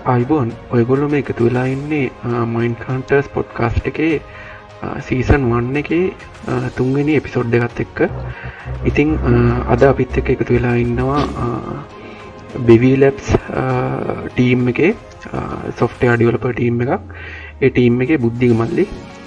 අයිබෝන් ඔයගොල්ලො මේ එකතු වෙලා ඉන්නේ මයින් කාන්ටර්ස් පොඩ්කාස්ට් එකේ සීසන් 1 එකේ තුන්වෙනි එපිසෝඩ් එකත් එක්ක. ඉතින් අද අපිත් එක්ක එකතු වෙලා ඉන්නවා බෙවී ලැබ්ස් ටීම් එකේ සොෆ්ට්වෙයාර් ඩෙවලොපර් ටීම් එකක්. ඒ ටීම් එකේ බුද්ධික මල්ලි.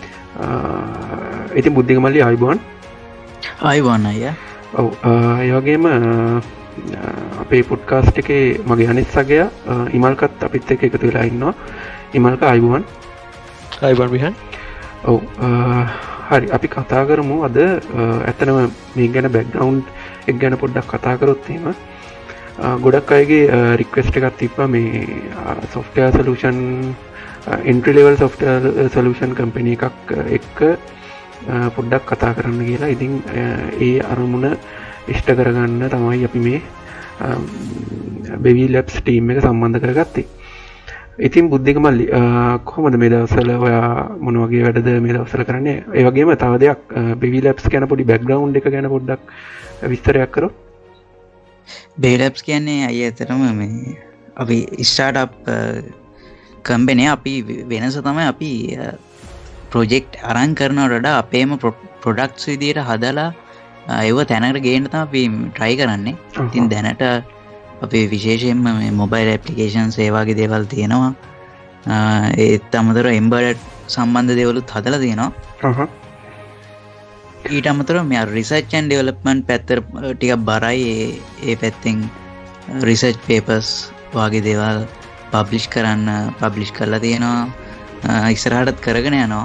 ඉතින් බුද්ධික මල්ලි අයිබෝන්. අයිබෝන් අයියා. ඔව් ඒ වගේම අපේ පොඩ්කාස්ට් එකේ මගේ අනිත් සගයා ඉමල්කත් අපිත් එක්ක එකතු වෙලා ඉන්නවා. ඉමල්ක අයිබෝන්. අයිබෝන් විහන්. ඔව් හරි අපි කතා කරමු අද ඇත්තනම මේ ගැන බෑග්ග්‍රවුන්ඩ් එක ගැන පොඩ්ඩක් කතා කරොත් එහෙම ගොඩක් අයගේ රික්වෙස්ට් එකක් තිබ්බා මේ software solution entry level software solution company එකක් එක්ක පොඩ්ඩක් කතා කරන්න කියලා. ඉතින් ඒ අරමුණ ඉෂ්ට කරගන්න තමයි අපි මේ බෙවී ලැබ්ස් ටීම් එක සම්බන්ධ කරගත්තේ. ඉතින් බුද්ධික මල්ලි කොහොමද මේ දවස්වල ඔයා මොන වගේ වැඩද මේ දවස්වල කරන්නේ? ඒ වගේම තව දෙයක් බෙවී ලැබ්ස් ගැන පොඩි බෑග්ග්‍රවුන්ඩ් එක ගැන පොඩ්ඩක් විස්තරයක් කරොත්. බෙවී ලැබ්ස් කියන්නේ අයියතරම මේ අපි ස්ටාර්ට්අප් කම්පැනි. අපි වෙනස තමයි අපි ප්‍රොජෙක්ට් අරන් කරනවට වඩා අපේම ප්‍රොඩක්ට්ස් විදියට හදලා ඒව තැනකට ගේන්න තමයි අපි try කරන්නේ. ඉතින් දැනට අපේ විශේෂයෙන්ම මේ මොබයිල් ඇප්ලිකේෂන්ස් ඒ වගේ දේවල් තියෙනවා. ඒත් අමතරව එම්බෙඩඩ් සම්බන්ධ දේවලුත් හදලා තියෙනවා. ඊට අමතරව මේ රිසර්ච් ඇන්ඩ් ඩෙවලොප්මන්ට් පැත්තට ටිකක් බරයි. ඒ පැත්තෙන් රිසර්ච් පේපර්ස් වගේ දේවල් පබ්ලිෂ් කරලා තියෙනවා. ඉස්සරහටත් කරගෙන යනවා.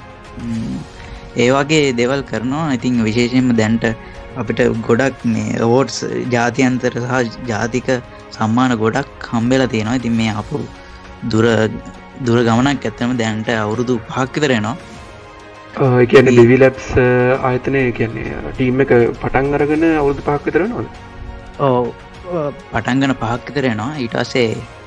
ඒ වගේ දේවල් කරනවා. ඉතින් විශේෂයෙන්ම දැන්ට අපිට ගොඩක් මේ අවෝඩ්ස් ජාත්‍යන්තර සහ ජාතික සම්මාන ගොඩක් හම්බෙලා තියෙනවා. ඉතින් මේ අපු දුර ගමනක් ඇත්තම දැන්ට අවුරුදු 5ක් විතර යනවා. ඒ කියන්නේ බෙවී ලැබ්ස් ආයතනය කියන්නේ ටීම් එක පටන් අරගෙන අවුරුදු 5ක් විතර වෙනවද? ඔව් පටන් ගන්න 5ක් විතර යනවා. ඊට පස්සේ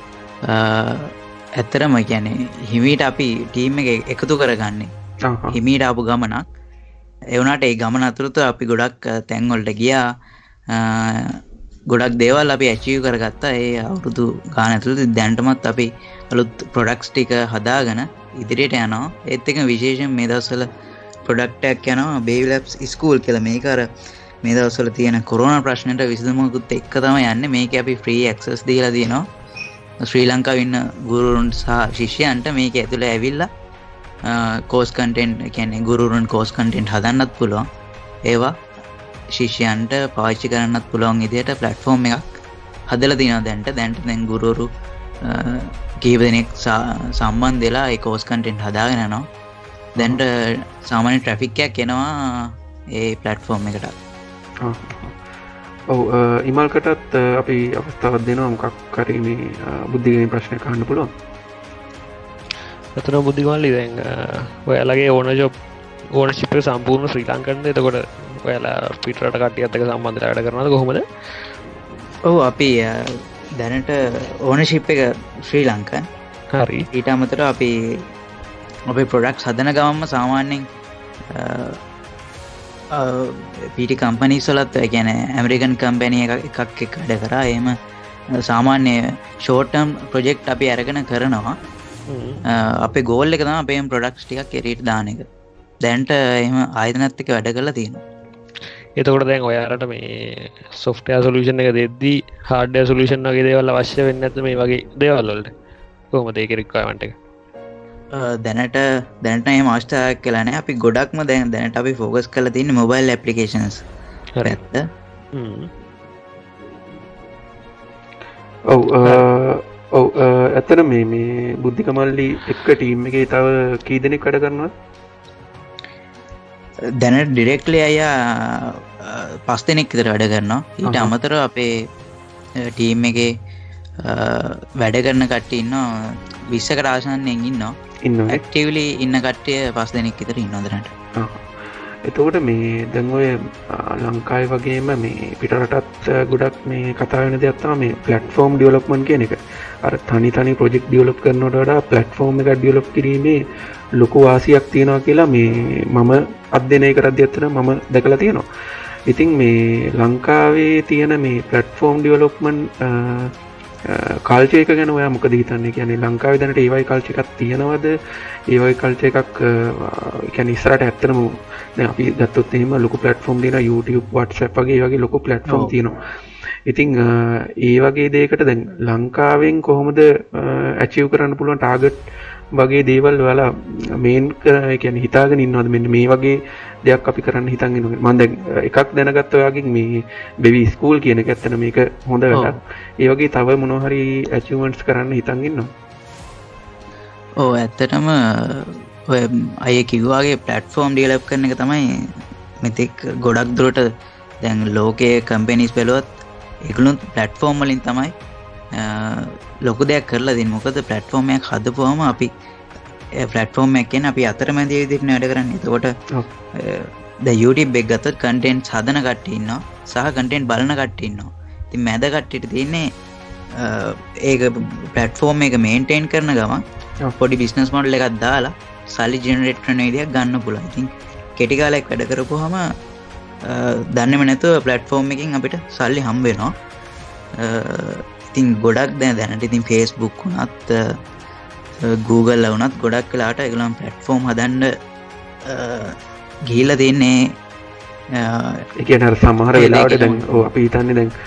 ඇත්තටම කියන්නේ හිමීට අපි ටීම් එක එකතු කරගන්නේ. හිමීට ආපු ගමනක්. ඒ වුණාට ඒ ගමන අතරතුර අපි ගොඩක් තැන්වලට ගියා. ගොඩක් දේවල් අපි ඇචීව් කරගත්තා ඒ අවුරුදු ගාන ඇතුළත. දැනටමත් අපි අලුත් ප්‍රොඩක්ට්ස් ටික හදාගෙන ඉදිරියට යනවා. ඒත් එක විශේෂයෙන් මේ දවස්වල ප්‍රොඩක්ට් එකක් යනවා බෙවී ලැබ්ස් ස්කූල් කියලා. මේක අර මේ දවස්වල තියෙන කොරෝනා ප්‍රශ්නෙට විසඳුමකුත් එක්ක තමයි යන්නේ. මේක අපි ෆ්‍රී ඇක්සස් දීලා තියෙනවා ශ්‍රී ලංකාවේ ඉන්න ගුරුවරුන් සහ ශිෂ්‍යයන්ට. මේක ඇතුළේ ඇවිල්ලා කෝස් කන්ටෙන්ට් කියන්නේ ගුරුවරුන් කෝස් කන්ටෙන්ට් හදන්නත් පුළුවන්. ඒවා ශිෂ්‍යයන්ට පාවිච්චි කරන්නත් පුළුවන් විදිහට ප්ලැට්ෆෝම් එකක් හදලා තියෙනවා දැන්ට දැන් ගුරුවරු කීප දෙනෙක් සම්බන්ධ වෙලා ඒ කෝස් කන්ටෙන්ට් හදාගෙන යනවා. දැන්ට සාමාන්‍ය ට්‍රැෆික් එකක් එනවා ඒ ප්ලැට්ෆෝම් එකට. ඔව් ඉමල්කටත් අපි අවස්ථාවක් දෙනවා මොකක් හරි මේ බුද්ධිගමේ ප්‍රශ්නයක් අහන්න පුළුවන්. අතන බුද්ධිමල්ලි දැන් ඔයාලගේ ඕනර්ෂිප් එක සම්පූර්ණ ශ්‍රී ලංකන්ද? එතකොට ඔයාලා පිටරට කට්ටියත් එක්ක සම්බන්ධලා වැඩ කරනවද කොහොමද? ඔව් අපි දැනට ඕනර්ෂිප් එක ශ්‍රී ලංකන්. හරි. ඊට අමතරව අපි අපේ ප්‍රොඩක්ට්ස් හදන ගමන්ම සාමාන්‍යයෙන් PT කම්පනීස් වලත් කියන්නේ ඇමරිකන් කම්පැනි එකක් එක්ක වැඩ කරා. එහෙම සාමාන්‍ය ෂෝට් ටර්ම් ප්‍රොජෙක්ට් අපි අරගෙන කරනවා. අපේ ගෝල් එක තමයි අපේ ප්‍රොඩක්ට්ස් ටිකක් එළියට දාන එක. දැන්ට එහෙම ආයතනත් එක්ක වැඩ කරලා තියෙනවා. එතකොට දැන් ඔයාලට මේ software solution එක දෙද්දී hardware solution වගේ දේවල් අවශ්‍ය වෙන්නේ නැද්ද මේ වගේ දේවල් වලට? කොහොමද ඒකේ requirement එක? දැනට එහෙම අවස්ථාවක් කියලා නැහැ. අපි ගොඩක්ම දැනට අපි focus කරලා තියෙන්නේ mobile applications. හරියට. ඔව් ඇත්තට මේ බුද්ධික මල්ලි එක්ක ටීම් එකේ තව කී දෙනෙක් වැඩ කරනවද? දැනට ඩිරෙක්ට්ලි අයියා 5 දෙනෙක් විතර වැඩ කරනවා. ඊට අමතරව අපේ ටීම් එකේ වැඩ කරන කට්ටිය ඉන්නවා 20කට ආසන්නයෙන් ඉන්නවා. ඇක්ටිව්ලි ඉන්න කට්ටිය 5 දෙනෙක් විතර ඉන්නවා දැනට. එතකොට මේ දැන් ඔය ලංකාවේ වගේම මේ පිටරටත් ගොඩක් මේ කතා වෙන දෙයක් තමයි මේ ප්ලැට්ෆෝම් ඩෙවලොප්මන්ට් කියන එක. අර තනි ප්‍රොජෙක්ට් ඩෙවලොප් කරනවට වඩා ප්ලැට්ෆෝම් එකක් ඩෙවලොප් කිරීමේ ලොකු වාසියක් තියෙනවා කියලා මේ මම අධ්‍යයනය කරද්දී අතන මම දැකලා තියෙනවා. ඉතින් මේ ලංකාවේ තියෙන මේ ප්ලැට්ෆෝම් ඩෙවලොප්මන්ට් කල්චර් එක ගැන ඔයා මොකද හිතන්නේ? කියන්නේ ලංකාවේ දැනට ඒ වගේ කල්චර් එකක් තියෙනවද? ඒ වගේ කල්චර් එකක් කියන්නේ ඉස්සරහට ඇත්තටම දැන් අපි ගත්තොත් එහෙම ලොකු ප්ලැට්ෆෝම් තියෙනවා YouTube, WhatsApp වගේ ඒ වගේ ලොකු ප්ලැට්ෆෝම් තියෙනවා. ඉතින් ඒ වගේ දෙයකට දැන් ලංකාවෙන් කොහොමද ඇචීව් කරන්න පුළුවන් ටාගට් වගේ දේවල් ඔයාලා මේන් කියන්නේ හිතාගෙන ඉන්නවද මෙන්න මේ වගේ දෙයක් අපි කරන්න හිතන් ඉන්නවද? මම දැන් එකක් දැනගත්ත ඔයාගෙන් මේ බේබි ස්කූල් කියන එක ඇත්තට මේක හොඳ වැඩක්. ඒ වගේ තව මොනවා හරි ඇචීව්මන්ට්ස් කරන්න හිතන් ඉන්නවද? ඔව් ඇත්තටම ඔය අය කිව්වාගේ ප්ලැට්ෆෝම් ඩෙවලොප් කරන එක තමයි මෙතෙක් ගොඩක් දුරට දැන් ලෝකයේ කම්පැනිස් බැලුවත් ඒගොල්ලෝ ප්ලැට්ෆෝම් වලින් තමයි ලොකු දෙයක් කරලා දෙන්නේ. මොකද ප්ලැට්ෆෝම් එකක් හදපුවම අපි ප්ලැට්ෆෝම් එක කියන්නේ අපි අතරමැදි විදිහට වැඩ කරන්නේ. එතකොට දැන් YouTube එක ගත්තොත් කන්ටෙන්ට්ස් හදන කට්ටිය ඉන්නවා සහ කන්ටෙන්ට් බලන කට්ටිය ඉන්නවා. ඉතින් මැද කට්ටියට තියෙන්නේ ඒක ප්ලැට්ෆෝම් එක මේන්ටේන් කරන ගමන් පොඩි බිස්නස් මොඩල් එකක් දාලා සල්ලි ජෙනරේට් කරන විදියක් ගන්න පුළුවන්. ඉතින් කෙටි කාලයක් වැඩ කරපුවාම දන්නේම නැතුව ප්ලැට්ෆෝම් එකකින් අපිට සල්ලි හම්බ වෙනවා. ඉතින් ගොඩක් දැනට ඉතින් Facebook වුණත් Google වුණත් ගොඩක් වෙලාට ඒගොල්ලන් ප්ලැට්ෆෝම් හදන්න ගිහිල්ලා තින්නේ. ඒ කියන්නේ අර සමහර වෙලාවට දැන් අපි හිතන්නේ දැන්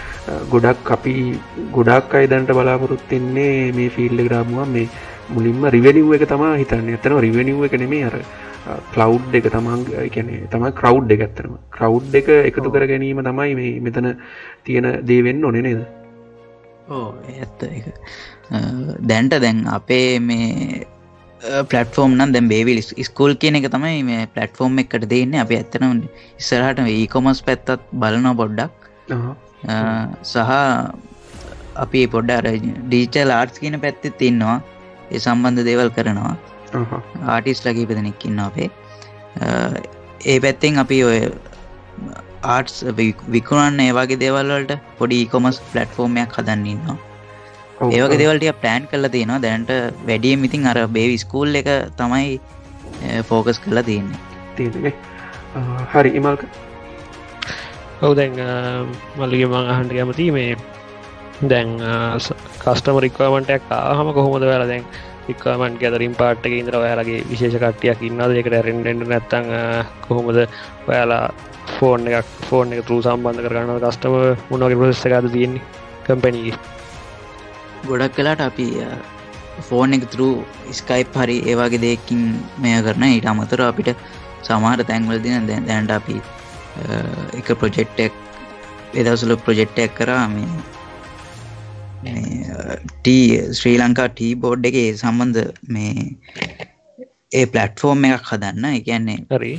ගොඩක් අය දැනට බලාපොරොත්තු වෙන්නේ මේ ෆීල්ඩ් එකට ආවම මේ මුලින්ම රිවෙනිව් එක තමයි හිතන්නේ. ඇත්තටම රිවෙනිව් එක නෙමෙයි අර ක්ලවුඩ් එක තමයි ක්‍රවුඩ් එක. ඇත්තටම ක්‍රවුඩ් එක එකතු කර ගැනීම තමයි මේ මෙතන තියෙන දේ වෙන්න ඕනේ නේද? ඇත්ත එක දැන්ට දැන් අපේ මේ ප්ලට්ෆෝම් නම් දැන් බේවිල් ස්කූල් කියන එක තමයි මේ ප්ලට්ෆෝම් එකට දෙන්නේ. අපි ඇත්තටම ඉස්සරහට e-commerce පැත්තත් බලනවා පොඩ්ඩක්. සහ අපි පොඩ්ඩක් අර ඩිජිටල් ආර්ට්ස් කියන පැත්තෙත් ඉන්නවා. ඒ සම්බන්ධ දේවල් කරනවා. ආටිස්ට්ලා කීප දෙනෙක් ඉන්නවා අපේ. ඒ පැත්තෙන් අපි ඔය ආර්ට්ස් විකුණන්න ඒ වගේ දේවල් වලට පොඩි e-commerce platform එකක් හදන්න ඉන්නවා. ඒ වගේ දේවල් ටික ප්ලෑන් කරලා තියෙනවා. දැනට වැඩියෙන් ඉතින් අර බේබි ස්කූල් එක තමයි ફોකස් කරලා තියෙන්නේ. හරි ඉමල්ක. ඔව් දැන් මල්ලිගේ මම අහන්න කැමතියි මේ දැන් කස්ටමර් රික්වයර්මන්ට් එකක් ආවම කොහොමද ඔයාලා දැන් රික්වයර්මන්ට් ගැදරින් පාර්ට් එකේ ඉඳලා ඔයාලගේ විශේෂ කට්ටියක් ඉන්නවද? ඒකට රෙන්ඩෙන්ඩ් නැත්තම් කොහොමද ඔයාලා ෆෝන් එක ත්‍රූ සම්බන්ධ කරගන්නවද කස්ටමර් මොන වගේ ප්‍රොසෙස් එකක්ද තියෙන්නේ කම්පැනි එකේ? ගොඩක් වෙලාට අපි ෆෝන් එක ත්‍රූ ස්කයිප් හරි ඒ වගේ දෙයකින් මෙයා කරන. ඊට අමතරව අපිට සමහර තැන්වලදී දැනට අපි එක ප්‍රොජෙක්ට් එකක් ඒ දවස්වල ප්‍රොජෙක්ට් එකක් කරා මේ ශ්‍රී ලංකා ටී බෝඩ් එකේ සම්බන්ධ මේ ඒ ප්ලැට්ෆෝම් එකක් හදන්න. ඒ කියන්නේ හරි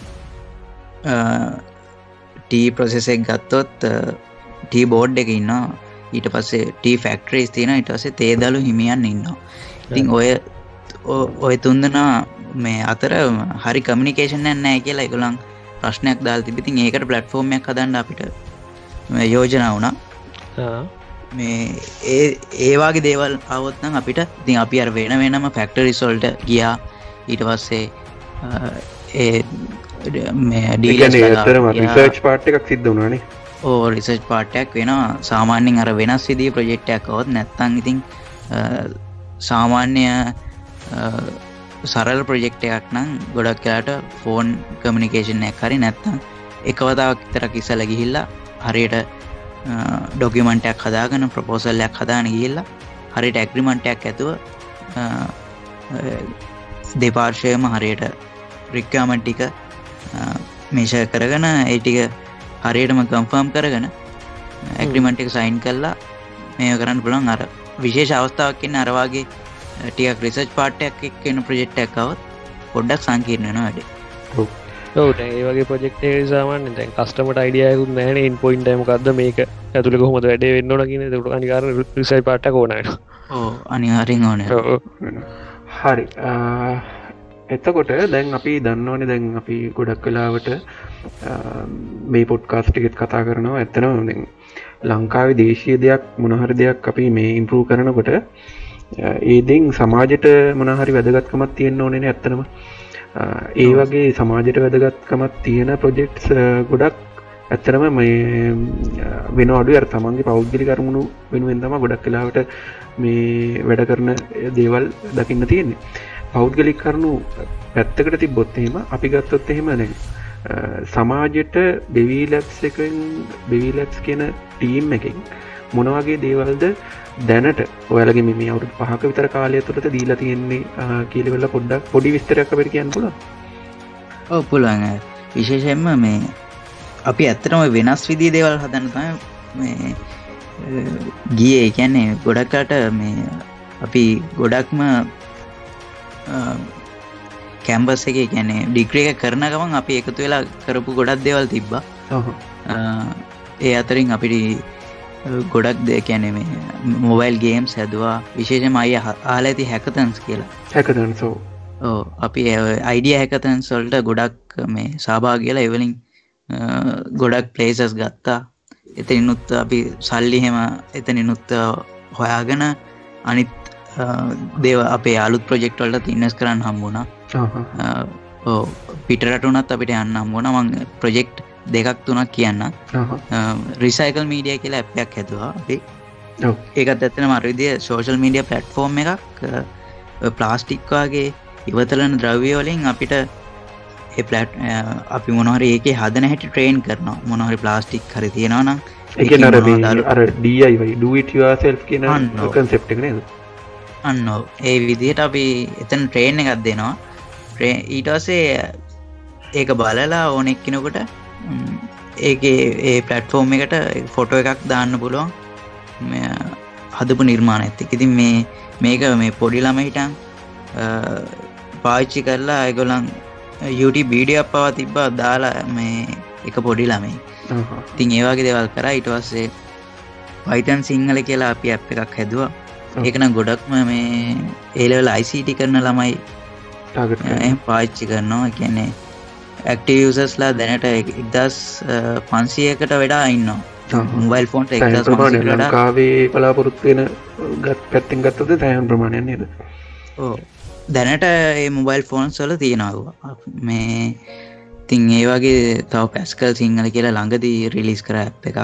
ටී ප්‍රොසෙස් එක ගත්තොත් ටී බෝඩ් එක ඉන්නවා. ඊට පස්සේ ටී ෆැක්ටරිස් තියෙනවා. ඊට පස්සේ තේදළු හිමියන් ඉන්නවා. ඉතින් ඔය තුන්දෙනා මේ අතර හරි කමියුනිකේෂන් එකක් නැහැ කියලා ඒගොල්ලන් ප්‍රශ්නයක් දාලා තිබ්බ. ඉතින් ඒකට ප්ලැට්ෆෝම් එකක් හදන්න අපිට යෝජනා වුණා. මේ ඒ වගේ දේවල් ආවොත් නම් අපිට ඉතින් අපි අර වෙනම ෆැක්ටරිස් වලට ගියා. ඊට පස්සේ ඒ මේ ඩීලර්ස් රිසර්ච් පාර්ට් එකක් සිද්ධ වුණානේ. රිසර්ච් පාර්ට් එකක් වෙනවා. සාමාන්‍යයෙන් අර වෙනස් විදිහේ ප්‍රොජෙක්ට් එකක් આવොත් නැත්නම් ඉතින් සාමාන්‍ය සරල ප්‍රොජෙක්ට් එකක් නම් ගොඩක් වෙලාට ෆෝන් කමියුනිකේෂන් එකක් හරි නැත්නම් එක වතාවක් විතරක් ඉස්සලා ගිහිල්ලා හරියට ඩොකියුමන්ට් එකක් හදාගෙන ප්‍රොපෝසල් එකක් හදාගෙන ගිහිල්ලා හරියට ඇග්‍රීමන්ට් එකක් ඇතුව දෙපාර්ශ්වයම හරියට රික්වයර්මන්ට් ටික මේෂර් කරගෙන ඒ ටික හරියටම කන්ෆර්ම් කරගෙන ඇග්‍රීමන්ට් එක සයින් කරලා මේක කරන්න පුළුවන්. අර විශේෂ අවස්ථාවක් ඉන්න අර වගේ ටිකක් රිසර්ච් පාර්ට් එකක් එක්ක එන ප්‍රොජෙක්ට් එකක් આવොත් පොඩ්ඩක් සංකීර්ණ වෙනවා වැඩේ. ඔව් දැන් ඒ වගේ ප්‍රොජෙක්ට් එකේ සාමාන්‍යයෙන් දැන් කස්ටමර්ට අයිඩියා එකකුත් නැහැ නේ. ඉන් පොයින්ට් එක මොකද්ද මේක ඇතුලේ කොහොමද වැඩේ වෙන්න ඕන කියන ඒක අනිවාර්ය රිසර්ච් පාර්ට් එක ඕන වෙනවා. ඔව් අනිවාර්යෙන් ඕන. හරි. එතකොට දැන් අපි දන්නවනේ දැන් අපි ගොඩක් වෙලාවට මේ පොඩ්කාස්ට් එකෙත් කතා කරනවා. ඇත්තටම දැන් ලංකාවේ දේශීය දෙයක් මොන හරි දෙයක් අපි මේ ඉම්ප්‍රූව් කරනකොට ඒ දෙයින් සමාජයට මොන හරි වැදගත්කමක් තියෙන්න ඕනේ නේ ඇත්තටම. ඒ වගේ සමාජයට වැදගත්කමක් තියෙන ප්‍රොජෙක්ට්ස් ගොඩක් ඇත්තරම මේ වෙන අඩු අර තමන්ගේ පෞද්ගලි කරුණු වෙනුවෙන් තම ගොඩක් කලාවට මේ වැඩ කරන දේවල් දකින්න තියෙන්නේ පෞද්ගලික් කරුණු පැත්තකට තිබ්බොත් එහෙම අපි ගත්තොත් එහෙම නැ සමාජයට බෙවීලැබ්ස් එකෙන් බෙවීලැබ්ස් කියන ටීම් එකෙන් මොනවගේ දේවල්ද දැනට ඔයාලගේ මේ අවුරුදු 5ක විතර කාලය තුළත දීලා තියෙන්නේ කියලා වෙලා පොඩ්ඩක් පොඩි විස්තරයක් අපිට කියන්න පුළුවන්. ඔව් පුළුවන්. විශේෂයෙන්ම මේ අපි ඇත්තටම වෙනස් විදිහේ දේවල් හදන්න තමයි මේ ගියේ. ඒ කියන්නේ ගොඩක්කට මේ අපි ගොඩක්ම කැම්පස් එකේ කියන්නේ ඩිග්‍රී එක කරන ගමන් අපි එකතු වෙලා කරපු ගොඩක් දේවල් තිබ්බා. ඒ අතරින් අපිට ගොඩක් දේ කියන්නේ මේ මොබයිල් ගේම්ස් හැදුවා. විශේෂයෙන්ම අය අහලා ඇති හැකතන්ස් කියලා. හැකතන්ස් ඔව් අපි අයිඩියා හැකතන්ස් වලට ගොඩක් මේ සහභාගී වෙලා ඒ වලින් ගොඩක් ප්ලේසස් ගත්තා. එතනිනුත් අපි සල්ලි හැම එතනිනුත් හොයාගෙන අනිත් දේව අපේ අලුත් ප්‍රොජෙක්ට් වලට ඉන්වෙස්ට් කරන්න හම්බුණා. ඔව් පිටරට උනත් අපිට යන්න හම්බුණා. මම ප්‍රොජෙක්ට් දෙකක් තුනක් කියන්න. රිසයිකල් මීඩියා කියලා ඇප් එකක් හැදුවා අපි. ඔව් ඒකත් ඇත්තටම අර විදිය සෝෂල් මීඩියා ප්ලැට්ෆෝම් එකක්. ප්ලාස්ටික් වගේ ඉවතලන ද්‍රව්‍ය වලින් අපිට අපි මොනහරි ඒකේ හදන හැටි ට්‍රේන් කරනවා. මොනහරි ප්ලාස්ටික් හරි තියෙනවා නම් ඒ කියන්නේ අර DIY do it yourself කියන concept එක නේද? අන්න ඒ විදිහට අපි එතන ට්‍රේන් එකක් දෙනවා. ඊට පස්සේ ඒක බලලා ඕන එක්කිනෙකුට ඒකේ ඒ ප්ලැට්ෆෝම් එකට ෆොටෝ එකක් දාන්න පුළුවන්. මේ හදපු නිර්මාණයත් එක්ක. ඉතින් මේක මේ පොඩි ළමයිටන් පාවිච්චි කරලා ඒගොල්ලන් YouTube වීඩියෝ එකක් පවා තිබ්බා දාලා මේ එක පොඩි ළමයි. ඉතින් ඒ වගේ දේවල් කරා. ඊට පස්සේ Python සිංහල කියලා අපි ඇප් එකක් හැදුවා. ඒක නම් ගොඩක්ම මේ A level ICT කරන ළමයි එහෙම පාවිච්චි කරනවා. ඒ කියන්නේ active users ලා දැනට 1500කට වඩා ඉන්නවා. මොබයිල් ෆෝන් එක 1500කට වඩා ලංකාවේ බලාපොරොත්තු වෙන පැත්තෙන් ගත්තොත් තැන් ප්‍රමාණයක් නේද? ඔව් දැනට මේ මොබයිල් ෆෝන්ස් වල තියෙනවා මේ. ඉතින් ඒ වගේ තව පැස්කල් සිංහල කියලා ළඟදී රිලීස් කරා ඇප් එකක්.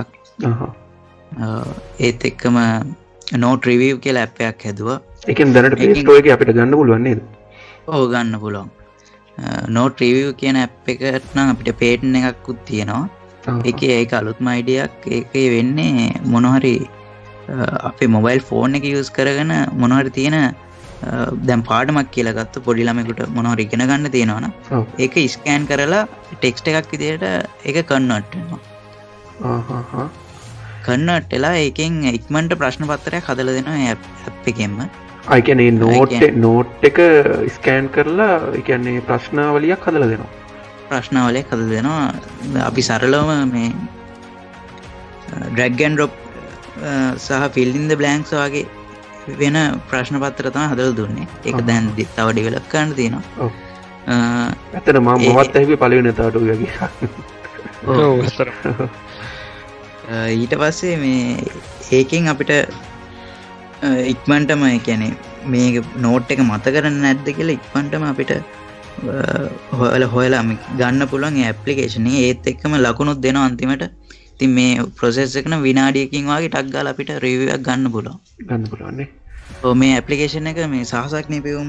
ඒත් එක්කම නෝට් රිවිව් කියලා ඇප් එකක් හැදුවා. ඒකෙන් දැනට Play Store එකේ අපිට ගන්න පුළුවන් නේද? ඔව් ගන්න පුළුවන්. නෝට් රිවිව් කියන ඇප් එකට නම් අපිට පේටන් එකක්කුත් තියෙනවා. ඒකේ ඒක අලුත්ම අයිඩියක්. ඒකේ වෙන්නේ මොනහරි අපේ මොබයිල් ෆෝන් එක යූස් කරගෙන මොනහරි තියෙන දැන් පාඩමක් කියලා ගත්ත පොඩි ළමයෙකුට මොනවහරි ඉගෙන ගන්න තියෙනවා නම් ඒක ස්කෑන් කරලා ටෙක්ස්ට් එකක් විදිහට ඒක කන්වර්ට් වෙනවා. කන්වර්ට් වෙලා ඒකෙන් ඉක්මනට ප්‍රශ්න පත්‍රයක් හදලා දෙනවා ඒ ඇප් එකෙන්ම. ඒ කියන්නේ නෝට් එක ස්කෑන් කරලා ඒ කියන්නේ ප්‍රශ්නාවලියක් හදලා දෙනවා. ප්‍රශ්නාවලියක් හදලා දෙනවා. අපි සරලවම මේ drag and drop සහ fill in the blanks වගේ වෙන ප්‍රශ්න පත්‍ර තමයි හදලා දුන්නේ. ඒක දැන් තව ඩෙවලොප් කරන්න තියෙනවා. ඔව්. ඇත්තට මමත් ඇහුවේ පළවෙනි තාට ඔය වගේ. ඔව් අතර. ඊට පස්සේ මේ ඒකෙන් අපිට ඉක්මනටම ඒ කියන්නේ මේ නෝට් එක මත කරන්නේ නැද්ද කියලා ඉක්මනටම අපිට හොයලා ගන්න පුළුවන් ඒ ඇප්ලිකේෂන් එකේ. ඒත් එක්කම ලකුණුත් දෙනවා අන්තිමට. ඉතින් මේ ප්‍රොසෙස් එක නම් විනාඩියකින් වගේ ටක් ගාලා අපිට රිවිව් එකක් ගන්න පුළුවන්. ගන්න පුළුවන් නේ. ඔව් මේ ඇප්ලිකේෂන් එක මේ සාහසක් නිපැවුම්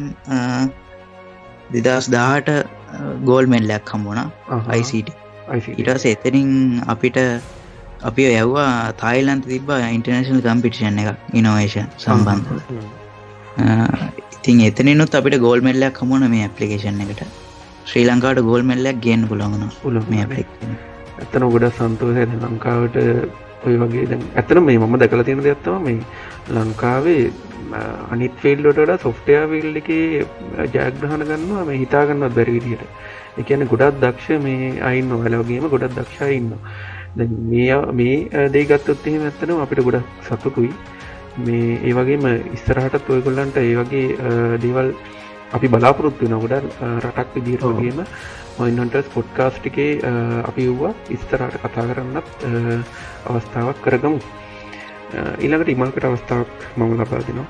2018 ගෝල්ඩ් මෙඩලයක් හම්බුණා ICT. ඊට පස්සේ එතනින් අපිට අපි යවුවා තායිලන්තේ තිබ්බා ඉන්ටර්නැෂනල් කම්පිටිෂන් එකක් ඉනෝවේෂන් සම්බන්ධව. ඉතින් එතනිනුත් අපිට ගෝල්ඩ් මෙඩලයක් හම්බුණා මේ ඇප්ලිකේෂන් එකට. ශ්‍රී ලංකාවට ගෝල්ඩ් මෙඩලයක් ගේන්න පුළුවන් වුණා මේ ඇප්ලිකේෂන්. ඇත්තටම ගොඩක් සන්තෝෂයි ලංකාවට ඔය වගේ දැන් ඇත්තටම මේ මම දැකලා තියෙන දෙයක් තමයි මේ ලංකාවේ අනිත් ෆීල්ඩ් වලට වඩා සොෆ්ට්වෙයාර් ෆීල්ඩ් එකේ ජයග්‍රහණ ගන්නවා මේ හිතා ගන්නවත් බැරි විදිහට. ඒ කියන්නේ ගොඩක් දක්ෂ මේ අය ඉන්නවා. ඔයාලා වගේම ගොඩක් දක්ෂ අය ඉන්නවා. දැන් මේ දේ ගත්තොත් එහෙම ඇත්තටම අපිට ගොඩක් සතුටුයි. මේ ඒ වගේම ඉස්සරහටත් ඔයගොල්ලන්ට ඒ වගේ දේවල් අපි බලාපොරොත්තු වෙනවා. ගොඩක් රටක් විදිහට වගේම මයින්වන්ටර්ස් පොඩ්කාස්ට් එකේ අපි වුණා ඉස්සරහට කතා කරන්නත් අවස්ථාවක් කරගමු. ඊළඟට ඉමල්කට අවස්ථාවක් මම ලබා දෙනවා.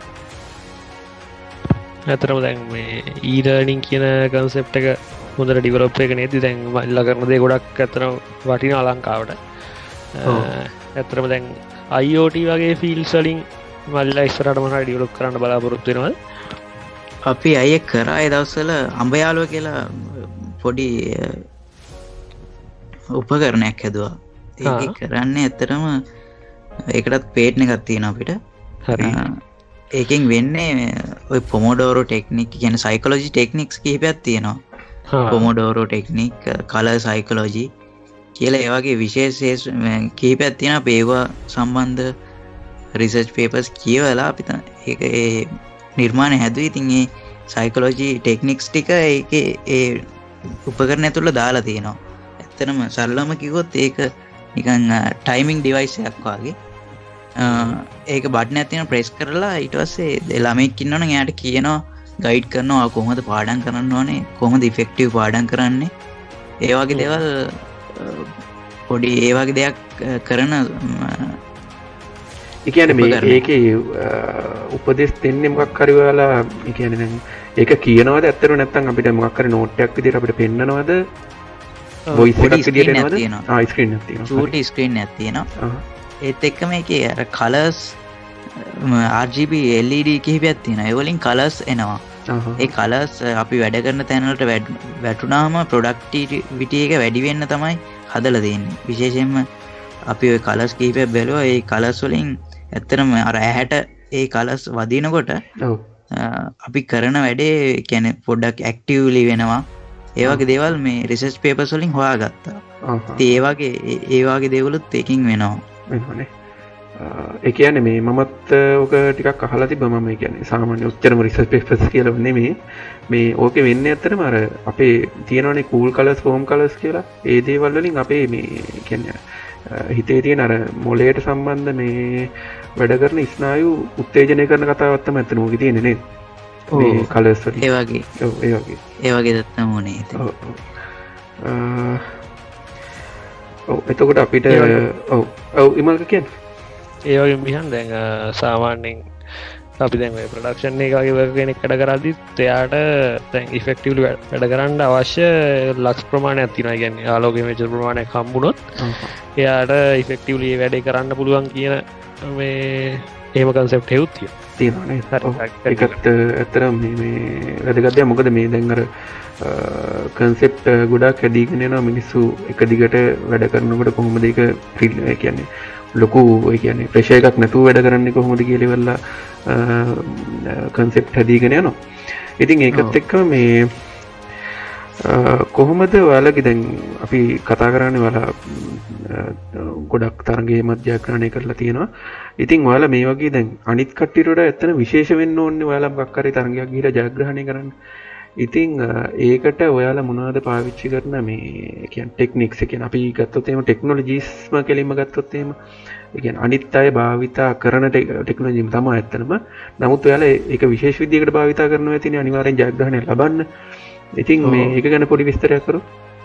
ඇතරම දැන් මේ ඊලර්නින් කියන කන්සෙප්ට් එක හොඳට ඩිවලොප් එක නේද? දැන් මල්ලා කරන දේ ගොඩක් ඇත්තටම වටිනා ලංකාවට. ඇතරම දැන් IoT වගේ ෆිල් සලින් මල්ල ඉස්සරට මන ඩියලොක් කරන්න බලාපොරොත්තු වෙනවද? අපි අය කරා ඒ දවස්වල අඹයාලුව කියලා පොඩි උපකරණයක් හැදුවා. ඒක කරන්නේ ඇත්තටම ඒකටත් පේට්න එකක් තියෙනවා අපිට. හරි. ඒකෙන් වෙන්නේ ඔය පොමොඩෝරෝ ටෙක්නික් කියන සයිකොලොජි ටෙක්නික්ස් කිහිපයක් තියෙනවා. පොමොඩෝරෝ ටෙක්නික්, කලර් සයිකොලොජි කියලා ඒ වගේ විශේෂ කිහිපයක් තියෙනවා. අපි ඒවා සම්බන්ධ රිසර්ච් පේපර්ස් කියවලා අපි ඒක ඒ නිර්මාණය හැදුවේ. ඉතින් ඒ සයිකොලොජි ටෙක්නික්ස් ටික ඒකේ ඒ උපකරණය තුළ දාලා තියෙනවා. ඇත්තටම සරලවම කිව්වොත් ඒක නිකන් ටයිමිං ඩිවයිස් එකක් වගේ. ඒක බටන් එකක් තියෙන ප්‍රෙස් කරලා ඊට පස්සේ ළමෙක් ඉන්නවනම් එයාට කියනවා ගයිඩ් කරනවා කොහොමද පාඩම් කරන්න ඕනේ, කොහොමද ඉෆෙක්ටිව් පාඩම් කරන්නේ. ඒ වගේ දේවල් පොඩි ඒ වගේ දෙයක් කරන ඒ කියන්නේ මේ ඒකේ උපදෙස් දෙන්නේ මොකක් හරි ඔයාලා ඒ කියන්නේ දැන් ඒක කියනවාද ඇත්තටම නැත්නම් අපිට මොකක් හරි නෝට් එකක් විදිහට අපිට පෙන්නනවද? වොයිස් එකක් විදිහට එනවද? ස්ක්‍රීන් එකක් තියෙනවා. චූටි ස්ක්‍රීන් එකක් තියෙනවා. ඒත් එක්කම ඒකේ අර කලර්ස් RGB LED කිහිපයක් තියෙනවා. ඒ වලින් කලර්ස් එනවා. ඒ කලර්ස් අපි වැඩ කරන තැනවලට වැටුනාම ප්‍රොඩක්ටිවිටි එක වැඩි වෙන්න තමයි හදලා තියෙන්නේ. විශේෂයෙන්ම අපි ওই කලර්ස් කිහිපයක් බැලුවා. ඒ කලර්ස් වලින් ඇත්තටම අර ඇහැට ඒ කලර්ස් වදිනකොට අපි කරන වැඩේ කියන්නේ පොඩ්ඩක් ඇක්ටිව්ලි වෙනවා. ඒ වගේ දේවල් මේ රිසර්ච් පේපර්ස් වලින් හොයාගත්තා. ඉතින් ඒ වගේ දේවලුත් එකකින් වෙනවා. වෙනවනේ. ඒ කියන්නේ මේ මමත් ඔක ටිකක් අහලා තිබ්බා. මම ඒ කියන්නේ සාමාන්‍ය උච්චරම රිසර්ච් පේපර්ස් කියලා නෙමෙයි. මේ ඕකේ වෙන්නේ ඇත්තටම අර අපේ තියෙනවනේ කූල් කලර්ස්, ෆෝම් කලර්ස් කියලා. ඒ දේවල් වලින් අපේ මේ කියන්නේ හිතේ තියෙන අර මොළයට සම්බන්ධ මේ වැඩ කරන ස්නායු උත්තේජනය කරන කතාවක් තමයි ඇත්තටම ඕකේ තියෙන්නේ නේද? මේ කලර්ස් වලින්. ඒ වගේ. ඔව් ඒ වගේ. ඒ වගේ දත්තම ඕනේ. ඔව් එතකොට අපිට ඔව් ඉමල්ක කියන්නේ ඒ වගේ මිහන් දැන් සාමාන්‍යයෙන් අපි දැන් ඔය ප්‍රොඩක්ෂන් එක වගේ වර්ක් කෙනෙක් වැඩ කරද්දිත් එයාට දැන් ඉෆෙක්ටිව්ලි වැඩ කරන්න අවශ්‍ය ලක්ස් ප්‍රමාණයක් තියෙනවා. ඒ කියන්නේ ආලෝකයේ මෙච්චර ප්‍රමාණයක් හම්බුනොත් එයාට ඉෆෙක්ටිව්ලි වැඩේ කරන්න පුළුවන් කියන මේ එහෙම කන්සෙප්ට් එකක් තියෙනවා නේද? ඒකත් ඇත්තටම මේ වැදගත් දෙයක්. මොකද මේ දැන් අර කන්සෙප්ට් ගොඩක් හැදීගෙන යනවා. මිනිස්සු එක දිගට වැඩ කරනකොට කොහොමද ඒක කියන්නේ ලොකු ඒ කියන්නේ ප්‍රෙෂර් එකක් නැතුව වැඩ කරන්නේ කොහොමද කියලා ඉවරලා කන්සෙප්ට් හැදීගෙන යනවා. ඉතින් ඒකත් එක්ක මේ කොහොමද ඔයාලගේ දැන් අපි කතා කරන්නේ ඔයාලා ගොඩක් තරගයේ මධ්‍යග්‍රහණය කරලා තියෙනවා. ඉතින් ඔයාලා මේ වගේ දැන් අනිත් කට්ටියට වඩා ඇත්තන විශේෂ වෙන්න ඕනේ ඔයාලා මොකක් හරි තරගයක් ගිහලා ජයග්‍රහණය කරන්න. ඉතින් ඒකට ඔයාලා මොනවද පාවිච්චි කරන මේ කියන්නේ ටෙක්නික්ස් ඒ කියන්නේ අපි ගත්තොත් එහෙම ටෙක්නොලොජිස්ම කෙලින්ම ගත්තොත් එහෙම ඒ කියන්නේ අනිත් අය භාවිතා කරන ටෙක්නොලොජිම තමයි ඇත්තනම. නමුත් ඔයාලා ඒක විශේෂ විදියකට භාවිතා කරනවා ඇතිනේ අනිවාර්යෙන් ජයග්‍රහණය ලබන්න. ඉතින් මේ ඒක ගැන පොඩි විස්තරයක් කරමු.